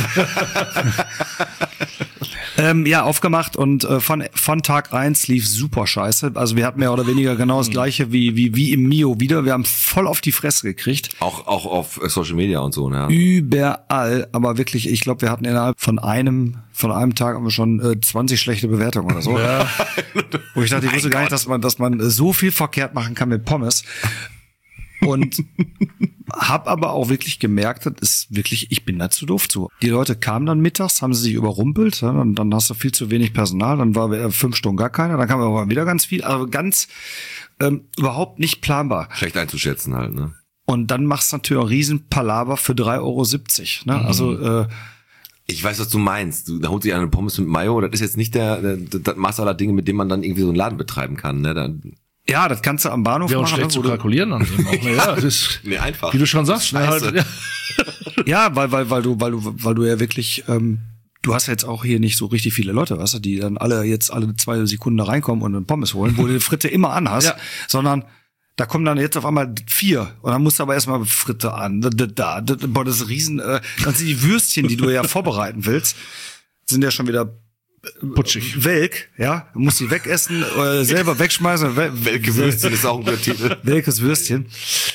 Ja, aufgemacht und von Tag 1 lief super scheiße. Also wir hatten mehr oder weniger genau das gleiche wie im Mio wieder. Wir haben voll auf die Fresse gekriegt. auch auf Social Media und so, ne? Überall, aber wirklich, ich glaube, wir hatten innerhalb von einem Tag haben wir schon 20 schlechte Bewertungen oder so. Ja. Wo ich dachte, ich wusste gar nicht, dass man so viel verkehrt machen kann mit Pommes. Und hab aber auch wirklich gemerkt, das ist wirklich, ich bin da zu doof zu. Die Leute kamen dann mittags, haben sie sich überrumpelt, ja, dann hast du viel zu wenig Personal, dann war 5 Stunden gar keiner, dann kam aber wieder ganz viel, also ganz überhaupt nicht planbar. Schlecht einzuschätzen halt, ne? Und dann machst du natürlich einen riesen Palaver für 3,70 €. Ne? Also ich weiß, was du meinst. Da holt sich eine Pommes mit Mayo, das ist jetzt nicht das Maß aller Dinge, mit dem man dann irgendwie so einen Laden betreiben kann, ne? ja, das kannst du am Bahnhof Wäre auch machen. schlecht Ne, zu kalkulieren dann eben auch. Ne? Ja, das ist, Nee, einfach. wie du schon sagst. Ne, Scheiße. halt, ja. Ja, weil du ja wirklich, du hast ja jetzt auch hier nicht so richtig viele Leute, weißt du, die dann alle 2 Sekunden da reinkommen und eine Pommes holen, wo du die Fritte immer anhast, Ja. sondern da kommen dann jetzt auf einmal 4 und dann musst du aber erstmal Fritte an. Boah, das ist riesen, dann sind die Würstchen, die du ja vorbereiten willst, sind ja schon wieder Putschig. welk, ja, du musst die wegessen oder selber wegschmeißen. Welke Würstchen ist auch ein guter Titel. Welkes Würstchen.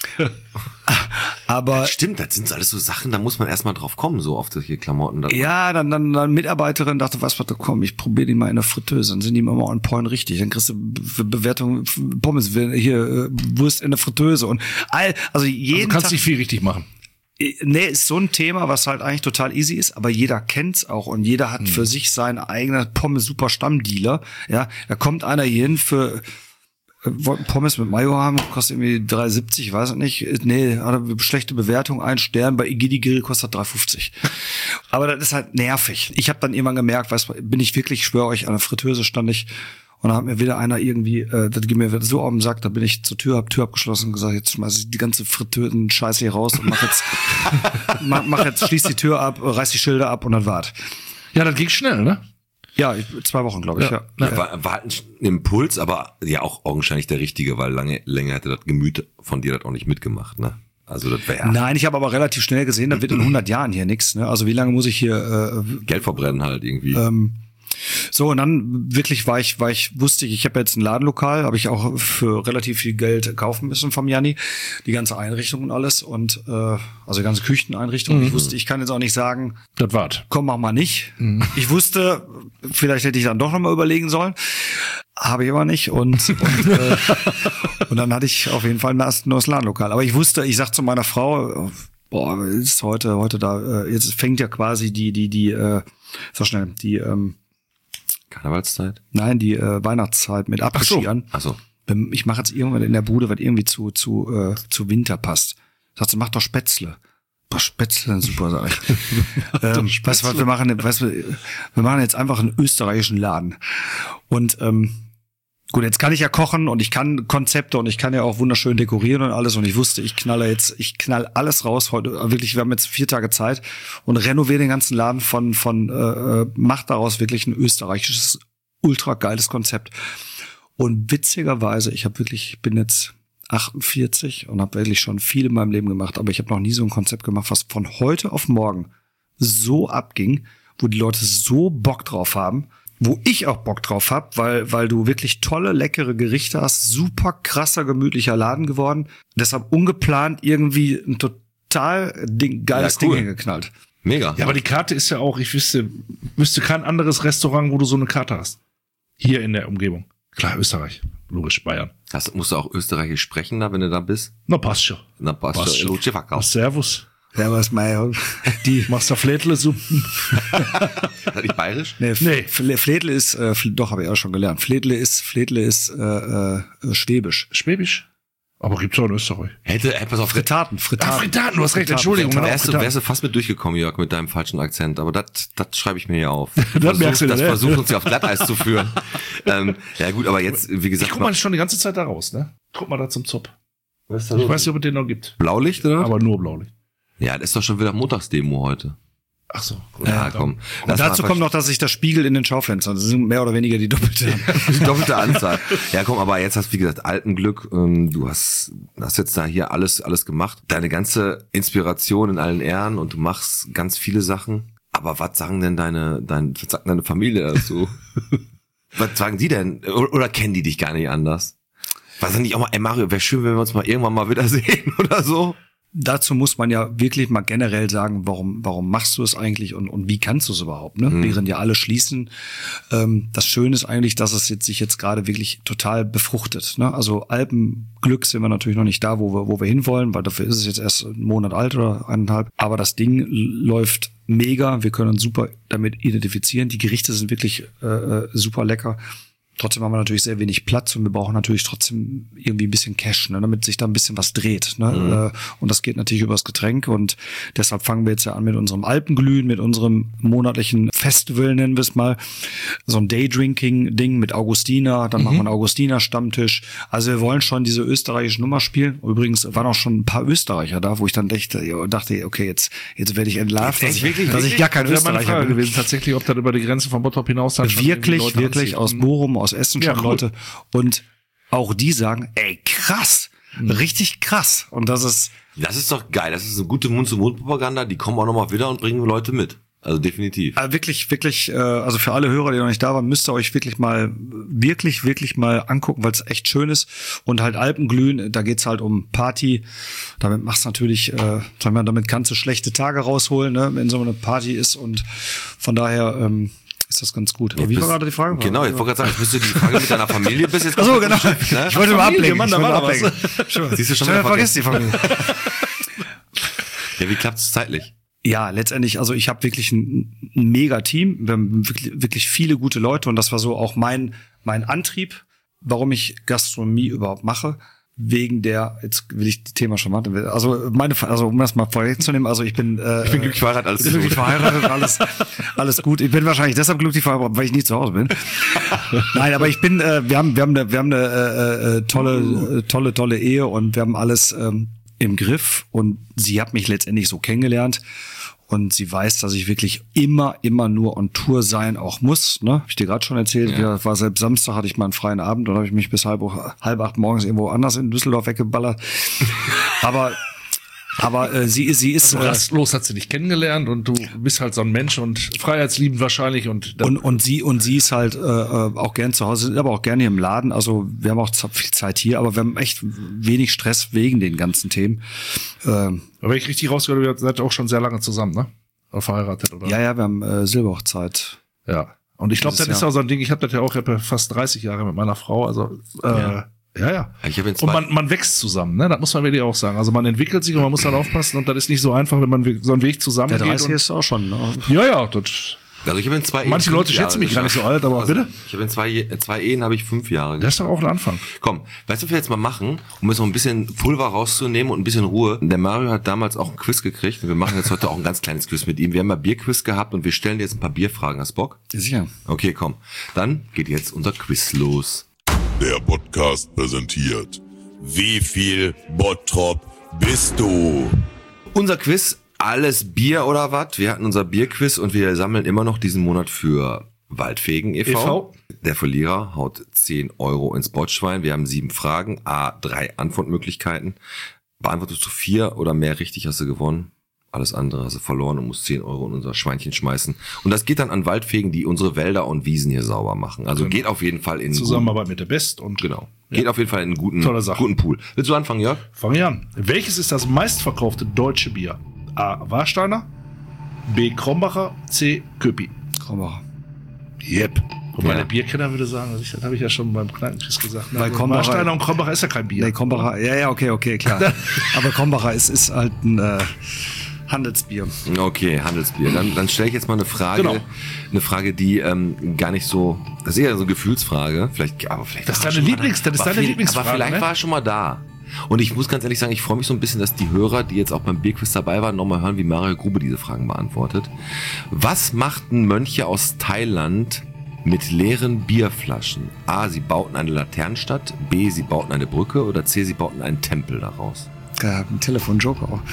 Aber Stimmt, das sind alles so Sachen, da muss man erstmal drauf kommen, so auf solche Klamotten. ja, dann Mitarbeiterin dachte, was, komm, ich probiere die mal in der Fritteuse. Dann sind die immer on point richtig. Dann kriegst du Bewertung, Pommes, hier, Wurst in der Fritteuse und also jeden Du kannst Tag. nicht viel richtig machen. Nee, ist so ein Thema, was halt eigentlich total easy ist, aber jeder kennt's auch und jeder hat für sich seinen eigenen Pommes-super Stammdealer. Ja, da kommt einer hier hin für wollten Pommes mit Mayo haben, kostet irgendwie 3,70, weiß ich nicht. Nee, hat eine schlechte Bewertung, 1 Stern, bei Igidi Grill kostet 3,50. Aber das ist halt nervig. Ich habe dann irgendwann gemerkt, bin ich wirklich, schwöre euch, an der Fritteuse stand ich und dann hat mir wieder einer irgendwie, das ging mir so auf den Sack, da bin ich zur Tür, hab Tür abgeschlossen und gesagt, jetzt schmeiß ich die ganze Fritteusen-Scheiße hier raus und mach jetzt, schließ die Tür ab, reiß die Schilder ab und dann wart. Ja, das ging schnell, ne? Ja, 2 Wochen, glaube ich, ja. War halt ein Impuls, aber ja auch augenscheinlich der richtige, weil länger hätte das Gemüt von dir das auch nicht mitgemacht, ne? Also das wäre Nein, ich habe aber relativ schnell gesehen, da wird in 100 Jahren hier nichts. Ne? Also wie lange muss ich hier Geld verbrennen halt irgendwie. so, und dann wirklich wusste ich habe jetzt ein Ladenlokal, habe ich auch für relativ viel Geld kaufen müssen vom Janni, die ganze Einrichtung und alles und also die ganze Kücheneinrichtung. Ich wusste, ich kann jetzt auch nicht sagen, Das wart. komm, mach mal nicht. Ich wusste, vielleicht hätte ich dann doch noch mal überlegen sollen, habe ich aber nicht und dann hatte ich auf jeden Fall ein neues Ladenlokal. Aber ich wusste, ich sag zu meiner Frau, boah, ist heute da, jetzt fängt ja quasi die Karnevalszeit? Nein, die Weihnachtszeit mit Après-Ski an. Ach so. Ich mache jetzt irgendwann in der Bude, was irgendwie zu Winter passt. Sagt sie, mach doch Spätzle. Boah, Spätzle, super, sag ich. Weißt du was, wir machen jetzt einfach einen österreichischen Laden. Und gut, jetzt kann ich ja kochen und ich kann Konzepte und ich kann ja auch wunderschön dekorieren und alles. Und ich wusste, ich knall alles raus heute. Wirklich, wir haben jetzt 4 Tage Zeit und renoviere den ganzen Laden macht daraus wirklich ein österreichisches, ultra geiles Konzept. Und witzigerweise, ich bin jetzt 48 und habe wirklich schon viel in meinem Leben gemacht, aber ich habe noch nie so ein Konzept gemacht, was von heute auf morgen so abging, wo die Leute so Bock drauf haben, wo ich auch Bock drauf hab, weil du wirklich tolle, leckere Gerichte hast, super krasser, gemütlicher Laden geworden. Deshalb ungeplant irgendwie ein total geiles Ja, cool. Ding hingeknallt. Mega. Ja, aber die Karte ist ja auch, ich wüsste kein anderes Restaurant, wo du so eine Karte hast. Hier in der Umgebung. Klar, Österreich. Logisch, Bayern. Musst du auch Österreichisch sprechen, da, wenn du da bist? Na, passt schon. Na, passt Passt schon. schon. Lutsche Verkauf. Servus. Ja, was mein, Machst du Flädle-Suppen? Ist das nicht bayerisch? nee. Nee. Fledle ist, doch, habe ich auch schon gelernt. Fledle ist Schwäbisch. Schwäbisch? Aber gibt's auch in Österreich. Pass auf, Fritaten. Ach, Fritaten, du hast recht, Entschuldigung. wärst du fast mit durchgekommen, Jörg, mit deinem falschen Akzent, aber das schreibe ich mir hier auf. merkst du, Das ne? versucht uns ja auf Glatteis zu führen. Ja gut, aber jetzt, wie gesagt, Ich guck mal schon die ganze Zeit da raus, ne? Guck mal da zum Zopf. was ist da Ich los? weiß nicht, ob es den noch gibt. Blaulicht, oder? Aber nur Blaulicht. Ja, das ist doch schon wieder Montagsdemo heute. Ach so. Ja, komm. Und dazu kommt noch, dass sich das spiegelt in den Schaufenstern. Das sind mehr oder weniger die doppelte. die doppelte Anzahl. Ja, komm, aber jetzt hast du, wie gesagt, Altenglück. Du hast jetzt da hier alles gemacht. Deine ganze Inspiration in allen Ehren und du machst ganz viele Sachen. Aber was sagen denn was sagt deine Familie dazu? Was sagen die denn? Oder kennen die dich gar nicht anders? Was sagen die auch mal, ey Mario, wäre schön, wenn wir uns mal irgendwann mal wiedersehen oder so? dazu muss man ja wirklich mal generell sagen, warum machst du es eigentlich und wie kannst du es überhaupt, ne? Während ja alle schließen. Das Schöne ist eigentlich, dass es sich jetzt gerade wirklich total befruchtet, ne? Also Alpenglück sind wir natürlich noch nicht da, wo wir hinwollen, weil dafür ist es jetzt erst einen Monat alt oder 1,5. Aber das Ding läuft mega. Wir können uns super damit identifizieren. Die Gerichte sind wirklich super lecker. Trotzdem haben wir natürlich sehr wenig Platz und wir brauchen natürlich trotzdem irgendwie ein bisschen Cash, ne, damit sich da ein bisschen was dreht. Ne? Und das geht natürlich über das Getränk und deshalb fangen wir jetzt ja an mit unserem Alpenglühen, mit unserem monatlichen Festival, nennen wir es mal. So ein Daydrinking-Ding mit Augustiner, dann machen wir einen Augustiner-Stammtisch. Also wir wollen schon diese österreichische Nummer spielen. Übrigens waren auch schon ein paar Österreicher da, wo ich dann dachte, okay, jetzt werde ich entlarvt, dass ich gar kein Österreicher bin. Gewesen, tatsächlich, ob dann über die Grenze von Bottrop hinaus dann wirklich aus Bochum, aus Essen schon, ja, cool. Leute. Und auch die sagen, ey, krass, richtig krass. Und das ist doch geil. Das ist eine gute Mund-zu-Mund-Propaganda. Die kommen auch nochmal wieder und bringen Leute mit. Also definitiv. Wirklich, also für alle Hörer, die noch nicht da waren, müsst ihr euch wirklich mal angucken, weil es echt schön ist. Und halt Alpenglühen, da geht's halt um Party. Damit machst du natürlich, damit kannst du schlechte Tage rausholen, ne, wenn so eine Party ist. Und von daher, ist das ganz gut. Wie war gerade die Frage? Genau, ich wollte gerade sagen, jetzt müsste die Frage mit deiner Familie bis jetzt. Achso, genau. Ne? Ich wollte mal ablenken. Siehst du schon mal vergesst die Familie. Ja, wie klappt es zeitlich? Ja, letztendlich, also ich habe wirklich ein mega Team. Wir haben wirklich viele gute Leute und das war so auch mein Antrieb, warum ich Gastronomie überhaupt mache. Wegen der, jetzt will ich das Thema schon machen, also um das mal vorwegzunehmen, also ich bin glücklich verheiratet, alles gut. Ich bin wahrscheinlich deshalb glücklich verheiratet, weil ich nicht zu Hause bin. Nein, aber ich bin, wir haben eine tolle Ehe und wir haben alles im Griff und sie hat mich letztendlich so kennengelernt. Und sie weiß, dass ich wirklich immer nur on Tour sein auch muss. Ne? Hab ich dir gerade schon erzählt. Ja. War selbst Samstag, hatte ich mal einen freien Abend und habe ich mich bis halb 8 morgens irgendwo anders in Düsseldorf weggeballert. Aber sie ist also rastlos hat sie dich kennengelernt und du bist halt so ein Mensch und freiheitsliebend wahrscheinlich und sie ist halt auch gern zu Hause, aber auch gerne hier im Laden. Also wir haben auch viel Zeit hier, aber wir haben echt wenig Stress wegen den ganzen Themen. Aber wenn ich richtig rausgehört habe, seid ihr auch schon sehr lange zusammen, ne? Oder verheiratet, oder? Ja, wir haben Silberhochzeit. Ja. Und ich glaube, das ist auch so ein Ding, ich habe das ja auch fast 30 Jahre mit meiner Frau, also Ja. Und man wächst zusammen, ne? Das muss man wirklich auch sagen. Also man entwickelt sich und man muss dann aufpassen und das ist nicht so einfach, wenn man so einen Weg zusammen geht. Der 30 ist auch schon, ne? Ja, das. Also ich habe in 2 Ehen. Manche Leute schätzen mich gar nicht so alt, aber also, bitte? Ich habe in 2 Ehen habe ich 5 Jahre. Das ist doch auch ein Anfang. Komm, weißt du, was wir jetzt mal machen, um jetzt noch ein bisschen Pulver rauszunehmen und ein bisschen Ruhe. Der Mario hat damals auch ein Quiz gekriegt und wir machen jetzt heute auch ein ganz kleines Quiz mit ihm. Wir haben mal Bierquiz gehabt und wir stellen dir jetzt ein paar Bierfragen. Hast du Bock? Sicher. Okay, komm. Dann geht jetzt unser Quiz los. Der Podcast präsentiert: Wie viel Bottrop bist du? Unser Quiz, alles Bier oder was? Wir hatten unser Bierquiz und wir sammeln immer noch diesen Monat für Waldfegen e.V. Der Verlierer haut 10 € ins Botschwein. Wir haben 7 Fragen, 3 Antwortmöglichkeiten. Beantwortest du 4 oder mehr richtig, hast du gewonnen. Alles andere hast du verloren und musst 10 € in unser Schweinchen schmeißen. Und das geht dann an Waldfegen, die unsere Wälder und Wiesen hier sauber machen. Also geht auf jeden Fall in Zusammenarbeit mit der Best und genau. Geht auf jeden Fall in einen guten Pool. Willst du anfangen, Jörg? Fangen wir an. Welches ist das meistverkaufte deutsche Bier? A. Warsteiner, B. Krombacher, C. Köpi. Krombacher. Yep. Wobei der Bierkenner würde sagen, das habe ich ja schon beim Kneipenquiz gesagt. Weil Krombacher, Warsteiner und Krombacher ist ja kein Bier. Nee, Krombacher, ja, okay, klar. Aber Krombacher ist halt ein Handelsbier. Okay, Handelsbier. Dann stelle ich jetzt mal eine Frage. Genau. Eine Frage, die gar nicht so, das ist eher so eine Gefühlsfrage. Vielleicht das ist deine Lieblingsfrage. Aber vielleicht war er schon mal da. Und ich muss ganz ehrlich sagen, ich freue mich so ein bisschen, dass die Hörer, die jetzt auch beim Bierquiz dabei waren, nochmal hören, wie Mario Grube diese Fragen beantwortet. Was machten Mönche aus Thailand mit leeren Bierflaschen? A, sie bauten eine Laternenstadt, B, sie bauten eine Brücke oder C, sie bauten einen Tempel daraus? Ja, ein Telefonjoker auch.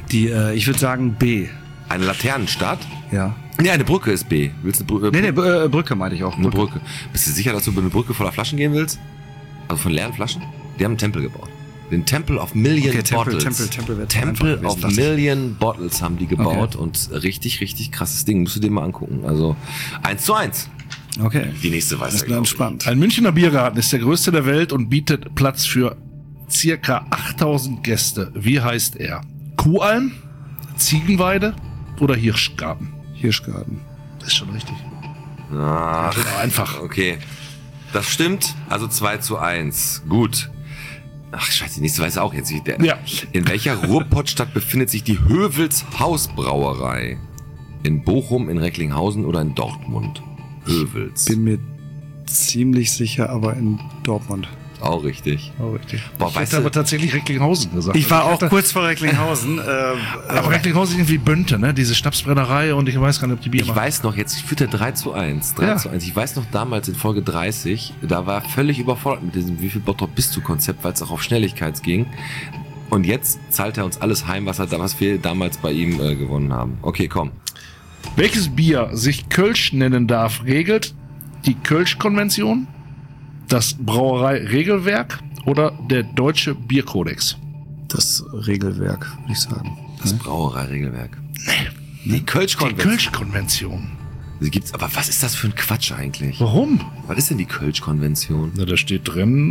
Ich würde sagen B. Eine Laternenstadt? Ja. Nee, eine Brücke ist B. Willst du eine Brücke? Nee, Brücke meinte ich auch. Eine Brücke. Bist du sicher, dass du über eine Brücke voller Flaschen gehen willst? Also von leeren Flaschen? Die haben einen Tempel gebaut. Den Temple of Million Bottles. Temple of Million Bottles haben die gebaut und richtig, richtig krasses Ding. Musst du dir mal angucken. Also 1:1. Okay. Die nächste weiß ich. Das ist spannend. Ein Münchner Biergarten ist der größte der Welt und bietet Platz für circa 8000 Gäste. Wie heißt er? Kuhalm, Ziegenweide oder Hirschgarten? Hirschgarten. Das ist schon richtig. Ach, Einfach. okay. Das stimmt. Also 2:1. Gut. Ach, scheiße, nächste weiß auch jetzt. Ja. In welcher Ruhrpottstadt befindet sich die Hövels Hausbrauerei? In Bochum, in Recklinghausen oder in Dortmund? Hövels. Bin mir ziemlich sicher, aber in Dortmund. Auch richtig. Oh, richtig. Boah, Ich weißt hätte du, aber tatsächlich Recklinghausen gesagt. Ich war auch dachte, kurz vor Recklinghausen. aber Recklinghausen ist irgendwie Bönte, ne? Diese Schnapsbrennerei und ich weiß gar nicht, ob die Bier ich machen. weiß noch, jetzt führt er 3:1. 3:1. Ich weiß noch damals in Folge 30, da war er völlig überfordert mit diesem Wie viel Bottrop bist du Konzept, weil es auch auf Schnelligkeit ging. Und jetzt zahlt er uns alles heim, was wir damals bei ihm gewonnen haben. Okay, komm. Welches Bier sich Kölsch nennen darf, regelt die Kölsch-Konvention, das Brauerei-Regelwerk oder der Deutsche Bierkodex? Das Regelwerk, würde ich sagen. Das Brauerei-Regelwerk. Die Die Kölsch-Konvention. Kölsch-Konvention. Die gibt's, aber was ist das für ein Quatsch eigentlich? Warum? Was ist denn die Kölsch-Konvention? Na, da steht drin,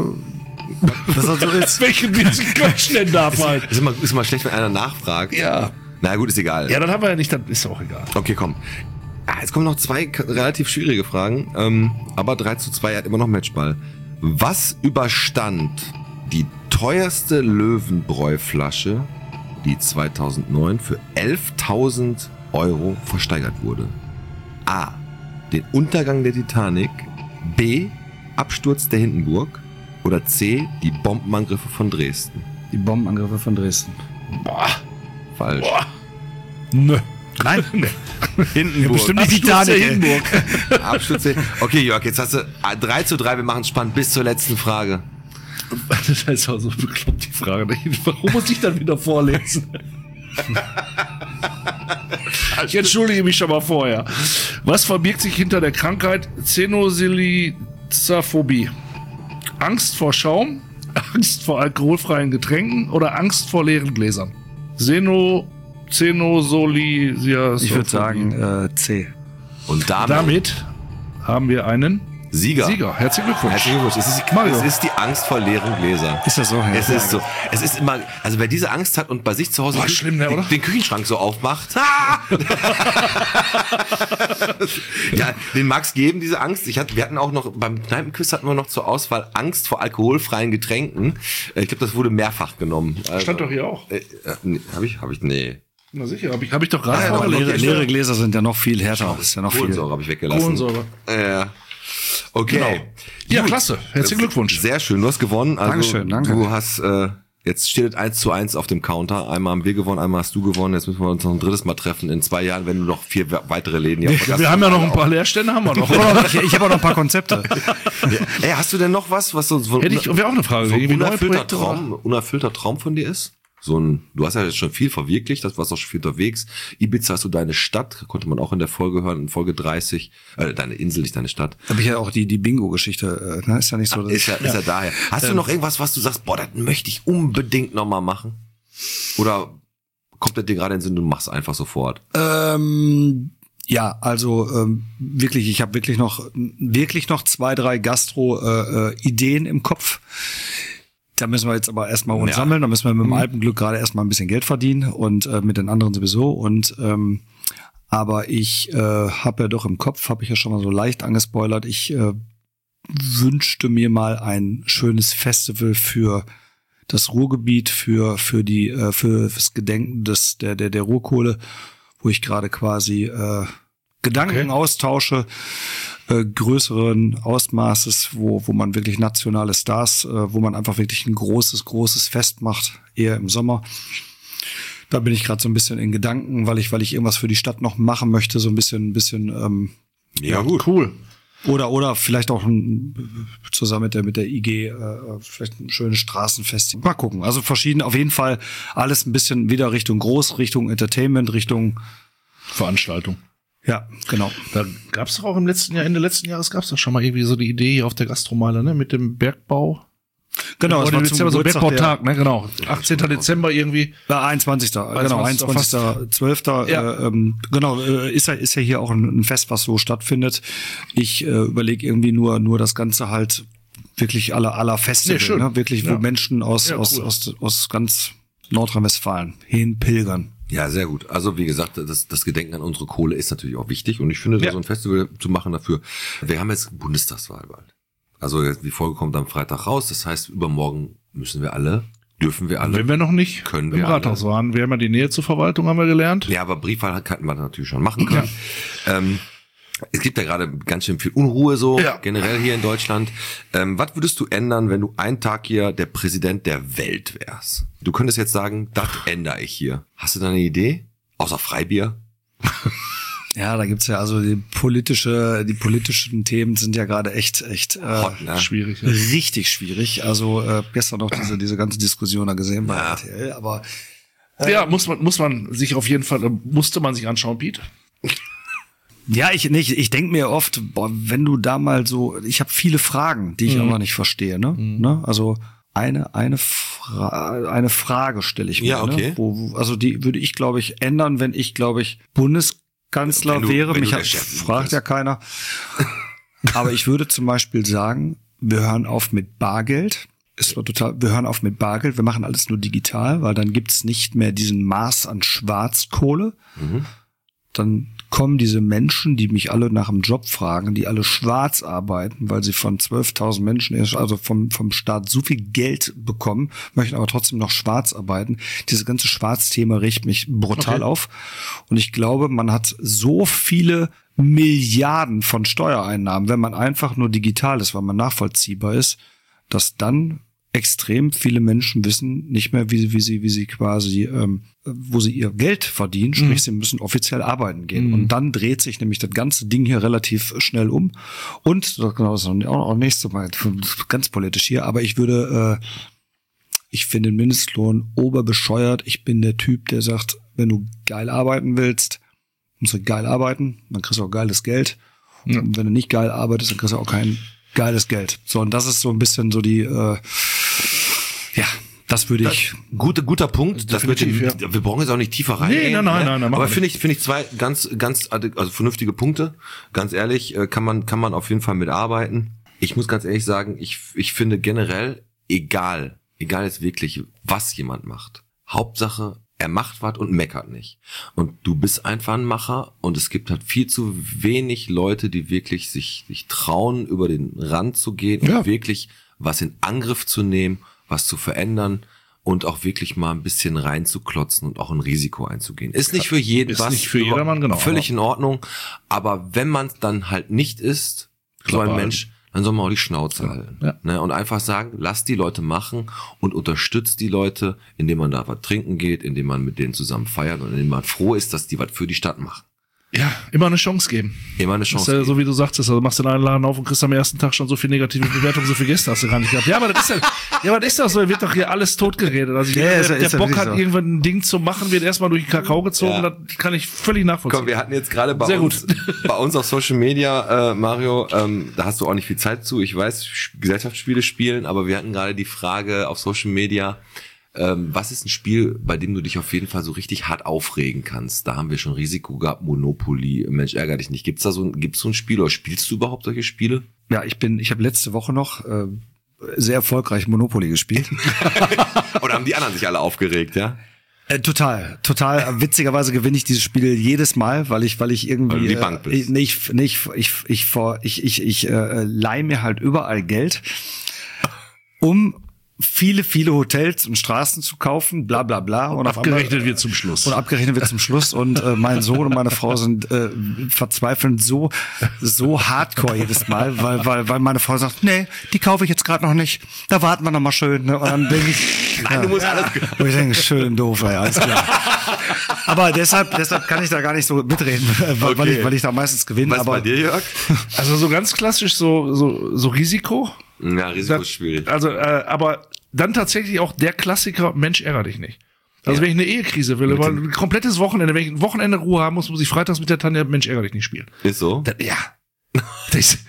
Was also ist. welchen Bier sich Kölsch nennen darf halt. Ist immer schlecht, wenn einer nachfragt. Ja. Na gut, ist egal. Ja, das haben wir ja nicht, das ist auch egal. Okay, komm. Jetzt kommen noch 2 relativ schwierige Fragen. Aber 3:2 hat immer noch Matchball. Was überstand die teuerste Löwenbräu-Flasche, die 2009 für 11.000 € versteigert wurde? A. Den Untergang der Titanic. B. Absturz der Hindenburg. Oder C. Die Bombenangriffe von Dresden. Die Bombenangriffe von Dresden. Boah. Falsch. Boah. Nö. Nein. Hindenburg. Bestimmt nicht Absturz der Titanic. Hindenburg. Absturz der Okay, Jörg, jetzt hast du 3:3. Wir machen spannend bis zur letzten Frage. Das ist auch so bekloppt, die Frage. Warum muss ich dann wieder vorlesen? Ich entschuldige mich schon mal vorher. Was verbirgt sich hinter der Krankheit Xenosilitzaphobie? Angst vor Schaum, Angst vor alkoholfreien Getränken oder Angst vor leeren Gläsern? Xenosilitzaphobie. Ich würde sagen C. Und Damit haben wir einen Sieger. Herzlichen Glückwunsch. Herzlichen Glückwunsch. Es ist die Angst vor leeren Gläsern. Ist das so? Ja. Es ist so. Es ist immer, also wer diese Angst hat und bei sich zu Hause Boah, schlimm, ne, oder? den Küchenschrank so aufmacht. Ja, den mag's geben, diese Angst. Wir hatten auch noch, beim Kneipenquiz hatten wir noch zur Auswahl Angst vor alkoholfreien Getränken. Ich glaube, das wurde mehrfach genommen. Stand doch hier auch. Nee, hab ich? Nee. Na sicher, hab ich doch gerade Ah, ja, vorgelesen. Leere Gläser sind ja noch viel härter. Ist ja noch viel. Kohlensäure habe ich weggelassen. Kohlensäure. Ja. Okay. Genau. Ja, Gut. klasse. Herzlichen Glückwunsch. Sehr schön, du hast gewonnen. Also, Dankeschön, danke. Du hast, jetzt steht es 1:1 auf dem Counter. Einmal haben wir gewonnen, einmal hast du gewonnen. Jetzt müssen wir uns noch ein drittes Mal treffen in 2 Jahren, wenn du noch 4 weitere Läden hier auf der Wir haben ja noch ein Gastronomie paar Leerstände, haben wir noch. Ich habe auch noch ein paar Konzepte. Ey, hast du denn noch was so Hätte ich wäre auch eine Frage. so ein Irgendwie neue unerfüllter Projekte, unerfüllter Traum von dir ist? Du hast ja jetzt schon viel verwirklicht, das warst auch schon viel unterwegs. Ibiza ist so deine Stadt, konnte man auch in der Folge hören, in Folge 30. Deine Insel, nicht deine Stadt. Habe ich ja auch die Bingo-Geschichte. Ist ja nicht so, dass Ist ja daher. Hast du noch irgendwas, was du sagst, boah, das möchte ich unbedingt nochmal machen? Oder kommt das dir gerade in den Sinn, du machst einfach sofort? Ja, also wirklich, ich habe wirklich noch 2, 3 Gastro-Ideen im Kopf. Da müssen wir jetzt aber erstmal uns sammeln, da müssen wir mit dem Alpenglück gerade erstmal ein bisschen Geld verdienen und mit den anderen sowieso. Und aber ich habe ja doch im Kopf, habe ich ja schon mal so leicht angespoilert, ich wünschte mir mal ein schönes Festival für das Ruhrgebiet, fürs Gedenken der Ruhrkohle, wo ich gerade quasi Gedanken austausche, größeren Ausmaßes, wo man wirklich nationale Stars, wo man einfach wirklich ein großes Fest macht, eher im Sommer. Da bin ich gerade so ein bisschen in Gedanken, weil ich irgendwas für die Stadt noch machen möchte, so ein bisschen Ja, gut. Cool. oder vielleicht auch zusammen mit der IG vielleicht ein schönes Straßenfest. Mal gucken. Also verschieden, auf jeden Fall alles ein bisschen wieder Richtung Richtung Entertainment, Richtung Veranstaltung. Ja, genau. Da gab's doch auch Ende letzten Jahres gab's doch schon mal irgendwie so die Idee hier auf der Gastromeile, ne, mit dem Bergbau. Genau, das war Dezember, so Bergbautag, ne, genau. 18. Dezember irgendwie. 21. Genau, 21.12. Ja. Genau, ist ja hier auch ein Fest, was so stattfindet. Ich überlege irgendwie nur das Ganze halt wirklich aller Festival, schön. ne? Wirklich, wo Ja. Menschen aus Ja, cool. ganz Nordrhein-Westfalen hinpilgern. Ja, sehr gut. Also wie gesagt, das Gedenken an unsere Kohle ist natürlich auch wichtig und ich finde, so ein Festival zu machen dafür. Wir haben jetzt Bundestagswahl bald. Also die Folge kommt am Freitag raus, das heißt übermorgen dürfen wir alle. Wenn wir noch nicht können im wir Rathaus waren. Wir haben ja die Nähe zur Verwaltung, haben wir gelernt. Ja, aber Briefwahl hätten wir natürlich schon machen können. Ja. Es gibt ja gerade ganz schön viel Unruhe generell hier in Deutschland. Was würdest du ändern, wenn du einen Tag hier der Präsident der Welt wärst? Du könntest jetzt sagen, das ändere ich hier. Hast du da eine Idee? Außer Freibier? Ja, da gibt's ja also die politischen Themen sind ja gerade echt Hot, ne? Schwierig. Richtig schwierig. Also gestern noch diese ganze Diskussion da gesehen bei RTL, aber musste man sich anschauen, Pete. Ja, ich denke mir oft, wenn du da mal so, ich habe viele Fragen, die ich aber nicht verstehe, ne? Also eine Frage stelle ich mir, ja, okay. Ne? Also die würde ich, glaube ich, ändern, wenn ich, glaube ich, Bundeskanzler wäre. Mich fragt ja keiner. Aber ich würde zum Beispiel sagen, wir hören auf mit Bargeld. Wir hören auf mit Bargeld. Wir machen alles nur digital, weil dann gibt's nicht mehr diesen Maß an Schwarzkohle. Dann kommen diese Menschen, die mich alle nach dem Job fragen, die alle schwarz arbeiten, weil sie von 12.000 Menschen, also vom Staat so viel Geld bekommen, möchten aber trotzdem noch schwarz arbeiten. Dieses ganze Schwarzthema regt mich brutal auf. Und ich glaube, man hat so viele Milliarden von Steuereinnahmen, wenn man einfach nur digital ist, weil man nachvollziehbar ist, dass dann extrem viele Menschen wissen nicht mehr, wie sie quasi, wo sie ihr Geld verdienen, sprich, sie müssen offiziell arbeiten gehen. Und dann dreht sich nämlich das ganze Ding hier relativ schnell um. Und, genau, das ist auch nächstes Mal, ganz politisch hier, aber ich finde den Mindestlohn oberbescheuert. Ich bin der Typ, der sagt, wenn du geil arbeiten willst, musst du geil arbeiten, dann kriegst du auch geiles Geld. Und wenn du nicht geil arbeitest, dann kriegst du auch kein geiles Geld. So, und das ist so ein bisschen so die, das würde ich. Guter Punkt. Wir brauchen jetzt auch nicht tiefer reingehen. Nein. Aber finde ich zwei ganz, also vernünftige Punkte. Ganz ehrlich, kann man auf jeden Fall mitarbeiten. Ich muss ganz ehrlich sagen, ich finde generell, egal ist wirklich, was jemand macht. Hauptsache, er macht was und meckert nicht. Und du bist einfach ein Macher und es gibt halt viel zu wenig Leute, die wirklich sich trauen, über den Rand zu gehen und wirklich was in Angriff zu nehmen, was zu verändern und auch wirklich mal ein bisschen reinzuklotzen und auch ein Risiko einzugehen. Ist nicht für jeden was. Ist nicht für jedermann, genau. Völlig in Ordnung. Aber wenn man es dann halt nicht ist, so ein Mensch, dann soll man auch die Schnauze halten. Ja. Ne? Und einfach sagen, lasst die Leute machen und unterstützt die Leute, indem man da was trinken geht, indem man mit denen zusammen feiert und indem man froh ist, dass die was für die Stadt machen. Ja, immer eine Chance geben. Immer eine Chance geben. Ja, so wie du sagst, also machst du einen Laden auf und kriegst am ersten Tag schon so viel negative Bewertungen, so viel Gäste hast du gar nicht gehabt. Ja, aber das ist doch so, wird doch hier alles totgeredet. Also der Bock hat, irgendwann ein Ding zu machen, wird erstmal durch den Kakao gezogen, das kann ich völlig nachvollziehen. Komm, wir hatten jetzt gerade bei uns auf Social Media, Mario, da hast du auch nicht viel Zeit zu, ich weiß, Gesellschaftsspiele spielen, aber wir hatten gerade die Frage auf Social Media, was ist ein Spiel, bei dem du dich auf jeden Fall so richtig hart aufregen kannst? Da haben wir schon Risiko gehabt, Monopoly, Mensch, ärger dich nicht. Gibt's so ein Spiel oder spielst du überhaupt solche Spiele? Ja, ich habe letzte Woche noch sehr erfolgreich Monopoly gespielt. Oder haben die anderen sich alle aufgeregt, ja? Total. Witzigerweise gewinne ich dieses Spiel jedes Mal, weil ich irgendwie weil du die Bank bist. Ich leihe mir halt überall Geld, um viele Hotels und Straßen zu kaufen, bla bla bla. Und abgerechnet wird zum Schluss. Und mein Sohn und meine Frau sind verzweifelnd so hardcore jedes Mal, weil meine Frau sagt, nee, die kaufe ich jetzt gerade noch nicht. Da warten wir noch mal schön. Ne? Und dann denke ich, nein, du musst alles. Und ich denke, schön doof, ey, alles klar. Aber deshalb kann ich da gar nicht so mitreden, weil ich da meistens gewinne. Was bei dir, Jörg? Also so ganz klassisch so Risiko. Ja, Risiko ist schwierig. Also, aber dann tatsächlich auch der Klassiker, Mensch, ärger dich nicht. Also wenn ich eine Ehekrise will, aber ein komplettes Wochenende, wenn ich ein Wochenende Ruhe haben muss ich freitags mit der Tanja Mensch, ärger dich nicht spielen. Ist so? Ja.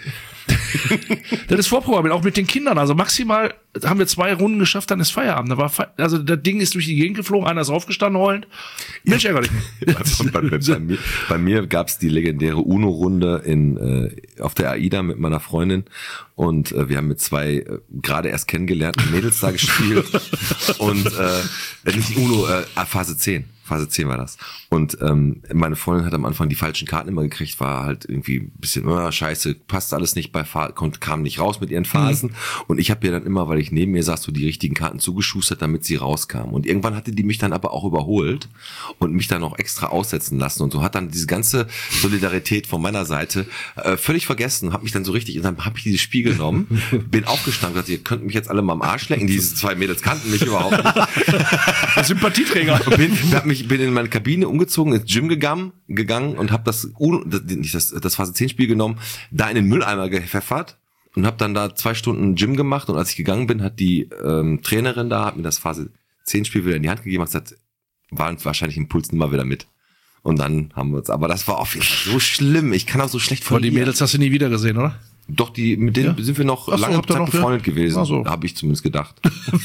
Das ist vorprogrammiert, auch mit den Kindern. Also maximal haben wir 2 Runden geschafft, dann ist Feierabend. Also das Ding ist durch die Gegend geflogen, einer ist aufgestanden heulen. Mensch, ärgerlich. Bei mir gab's die legendäre UNO-Runde auf der AIDA mit meiner Freundin und wir haben mit 2 gerade erst kennengelernten Mädels da gespielt und nicht UNO, Phase 10 war das. Und meine Freundin hat am Anfang die falschen Karten immer gekriegt, war halt irgendwie ein bisschen, scheiße, passt alles nicht kam nicht raus mit ihren Phasen. Und ich habe ihr dann immer, weil ich neben mir saß, so die richtigen Karten zugeschustert, damit sie rauskam. Und irgendwann hatte die mich dann aber auch überholt und mich dann auch extra aussetzen lassen. Und so hat dann diese ganze Solidarität von meiner Seite völlig vergessen, habe mich dann so richtig, und dann habe ich dieses Spiel genommen, bin aufgestanden und gesagt, ihr könnt mich jetzt alle mal am Arsch lecken. Diese 2 Mädels kannten mich überhaupt nicht. Sympathieträger. Bin in meine Kabine umgezogen, ins Gym gegangen und habe das Phase 10 Spiel genommen, da in den Mülleimer gepfeffert und habe dann da 2 Stunden Gym gemacht und als ich gegangen bin, hat die Trainerin da, hat mir das Phase 10 Spiel wieder in die Hand gegeben und gesagt, war wahrscheinlich im Puls nimmer wieder mit. Und dann haben wir uns, aber das war auf jeden Fall so schlimm, ich kann auch so schlecht verlieren. Und die Mädels hast du nie wieder gesehen, oder? Doch, mit denen sind wir noch lange Zeit befreundet gewesen, habe ich zumindest gedacht.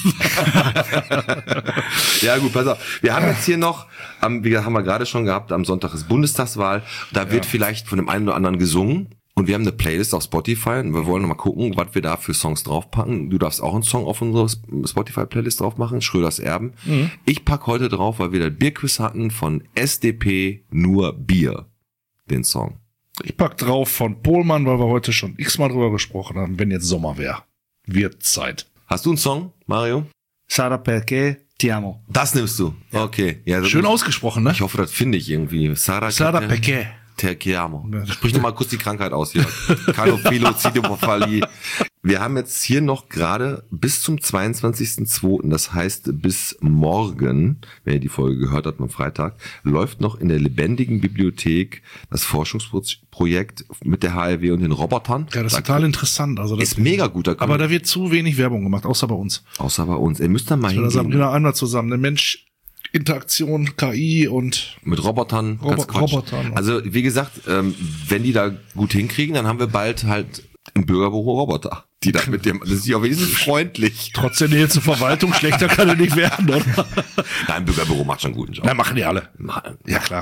Ja gut, pass auf. Wir haben jetzt hier noch, haben wir gerade schon gehabt, am Sonntag ist Bundestagswahl, da wird vielleicht von dem einen oder anderen gesungen und wir haben eine Playlist auf Spotify und wir wollen noch mal gucken, was wir da für Songs draufpacken. Du darfst auch einen Song auf unsere Spotify-Playlist drauf machen, Schröders Erben. Mhm. Ich pack heute drauf, weil wir das Bierquiz hatten von SDP Nur Bier, den Song. Ich pack drauf von Pohlmann, weil wir heute schon x-mal drüber gesprochen haben, wenn jetzt Sommer wäre. Wird Zeit. Hast du einen Song, Mario? Sarà perché ti amo. Das nimmst du? Ja. Okay. Ja, schön ausgesprochen, ne? Ich hoffe, das finde ich irgendwie. Sarà perché ti amo. Sprich doch mal kurz die Krankheit aus hier. Calophyllocydopophalie. Wir haben jetzt hier noch gerade bis zum 22.02., das heißt bis morgen, wenn ihr die Folge gehört habt am Freitag, läuft noch in der lebendigen Bibliothek das Forschungsprojekt mit der HLW und den Robotern. Ja, das ist total interessant. Also das ist mega gut. Aber da wird zu wenig Werbung gemacht, außer bei uns. Ihr müsst da mal hingehen. Genau, einmal zusammen. Der Mensch, Interaktion, KI und mit Robotern. Robotern. Also wie gesagt, wenn die da gut hinkriegen, dann haben wir bald halt im Bürgerbüro Roboter, die da mit dem, das ist ja auch wenigstens freundlich. Trotz der Nähe zur Verwaltung, schlechter kann er nicht werden, oder? Nein, im Bürgerbüro macht schon einen guten Job. Nein, machen die alle. Ja, klar.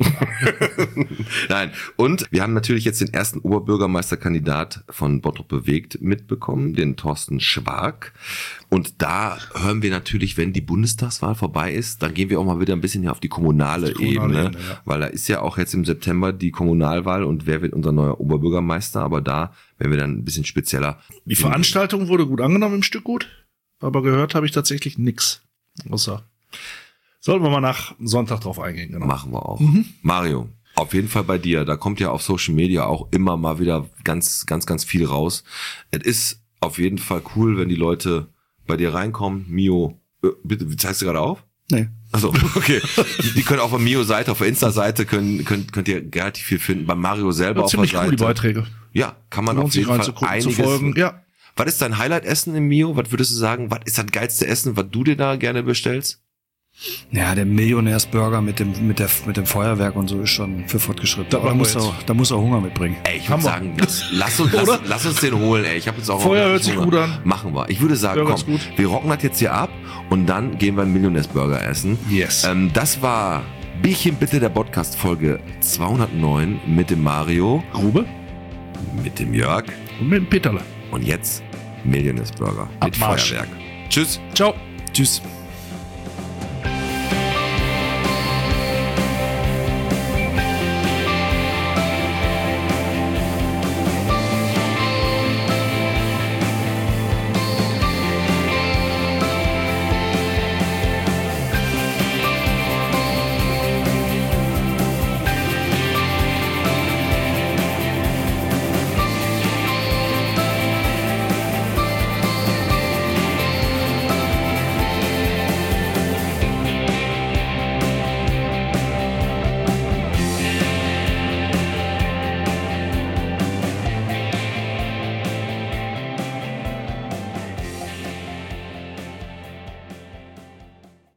Nein, und wir haben natürlich jetzt den ersten Oberbürgermeisterkandidat von Bottrop bewegt mitbekommen, den Thorsten Schwark. Und da hören wir natürlich, wenn die Bundestagswahl vorbei ist, dann gehen wir auch mal wieder ein bisschen hier auf die kommunale Ebene, ja. Weil da ist ja auch jetzt im September die Kommunalwahl und wer wird unser neuer Oberbürgermeister, aber da werden wir dann ein bisschen spezieller. Die Veranstaltung wurde gut angenommen im Stück gut, aber gehört habe ich tatsächlich nix. Außer sollten wir mal nach Sonntag drauf eingehen. Genau. Machen wir auch. Mario, auf jeden Fall bei dir. Da kommt ja auf Social Media auch immer mal wieder ganz, ganz, ganz viel raus. Es ist auf jeden Fall cool, wenn die Leute bei dir reinkommen. Mio, bitte, zeigst du gerade auf? Nee. Also okay. Die können auf der Mio-Seite, auf der Insta-Seite könnt ihr relativ viel finden. Bei Mario selber ja, auf der Seite. Cool, die Beiträge. Ja, kann man auf jeden Fall einiges. Ja. Was ist dein Highlight-Essen im Mio? Was würdest du sagen? Was ist das geilste Essen, was du dir da gerne bestellst? Ja, der Millionärsburger mit dem Feuerwerk und so ist schon für fortgeschritten. Da muss er Hunger mitbringen. Ey, ich würde sagen, lass uns den holen, ey. Ich habe jetzt auch Feuer hört sich gut an. Machen wir. Ich würde sagen, komm, wir rocken das jetzt hier ab und dann gehen wir einen Millionärsburger essen. Yes. Das war Bierchen bitte, der Podcast Folge 209 mit dem Mario. Grube. Mit dem Jörg. Und mit dem Peterle. Und jetzt Millionärsburger mit Feuerwerk. Tschüss. Ciao. Tschüss.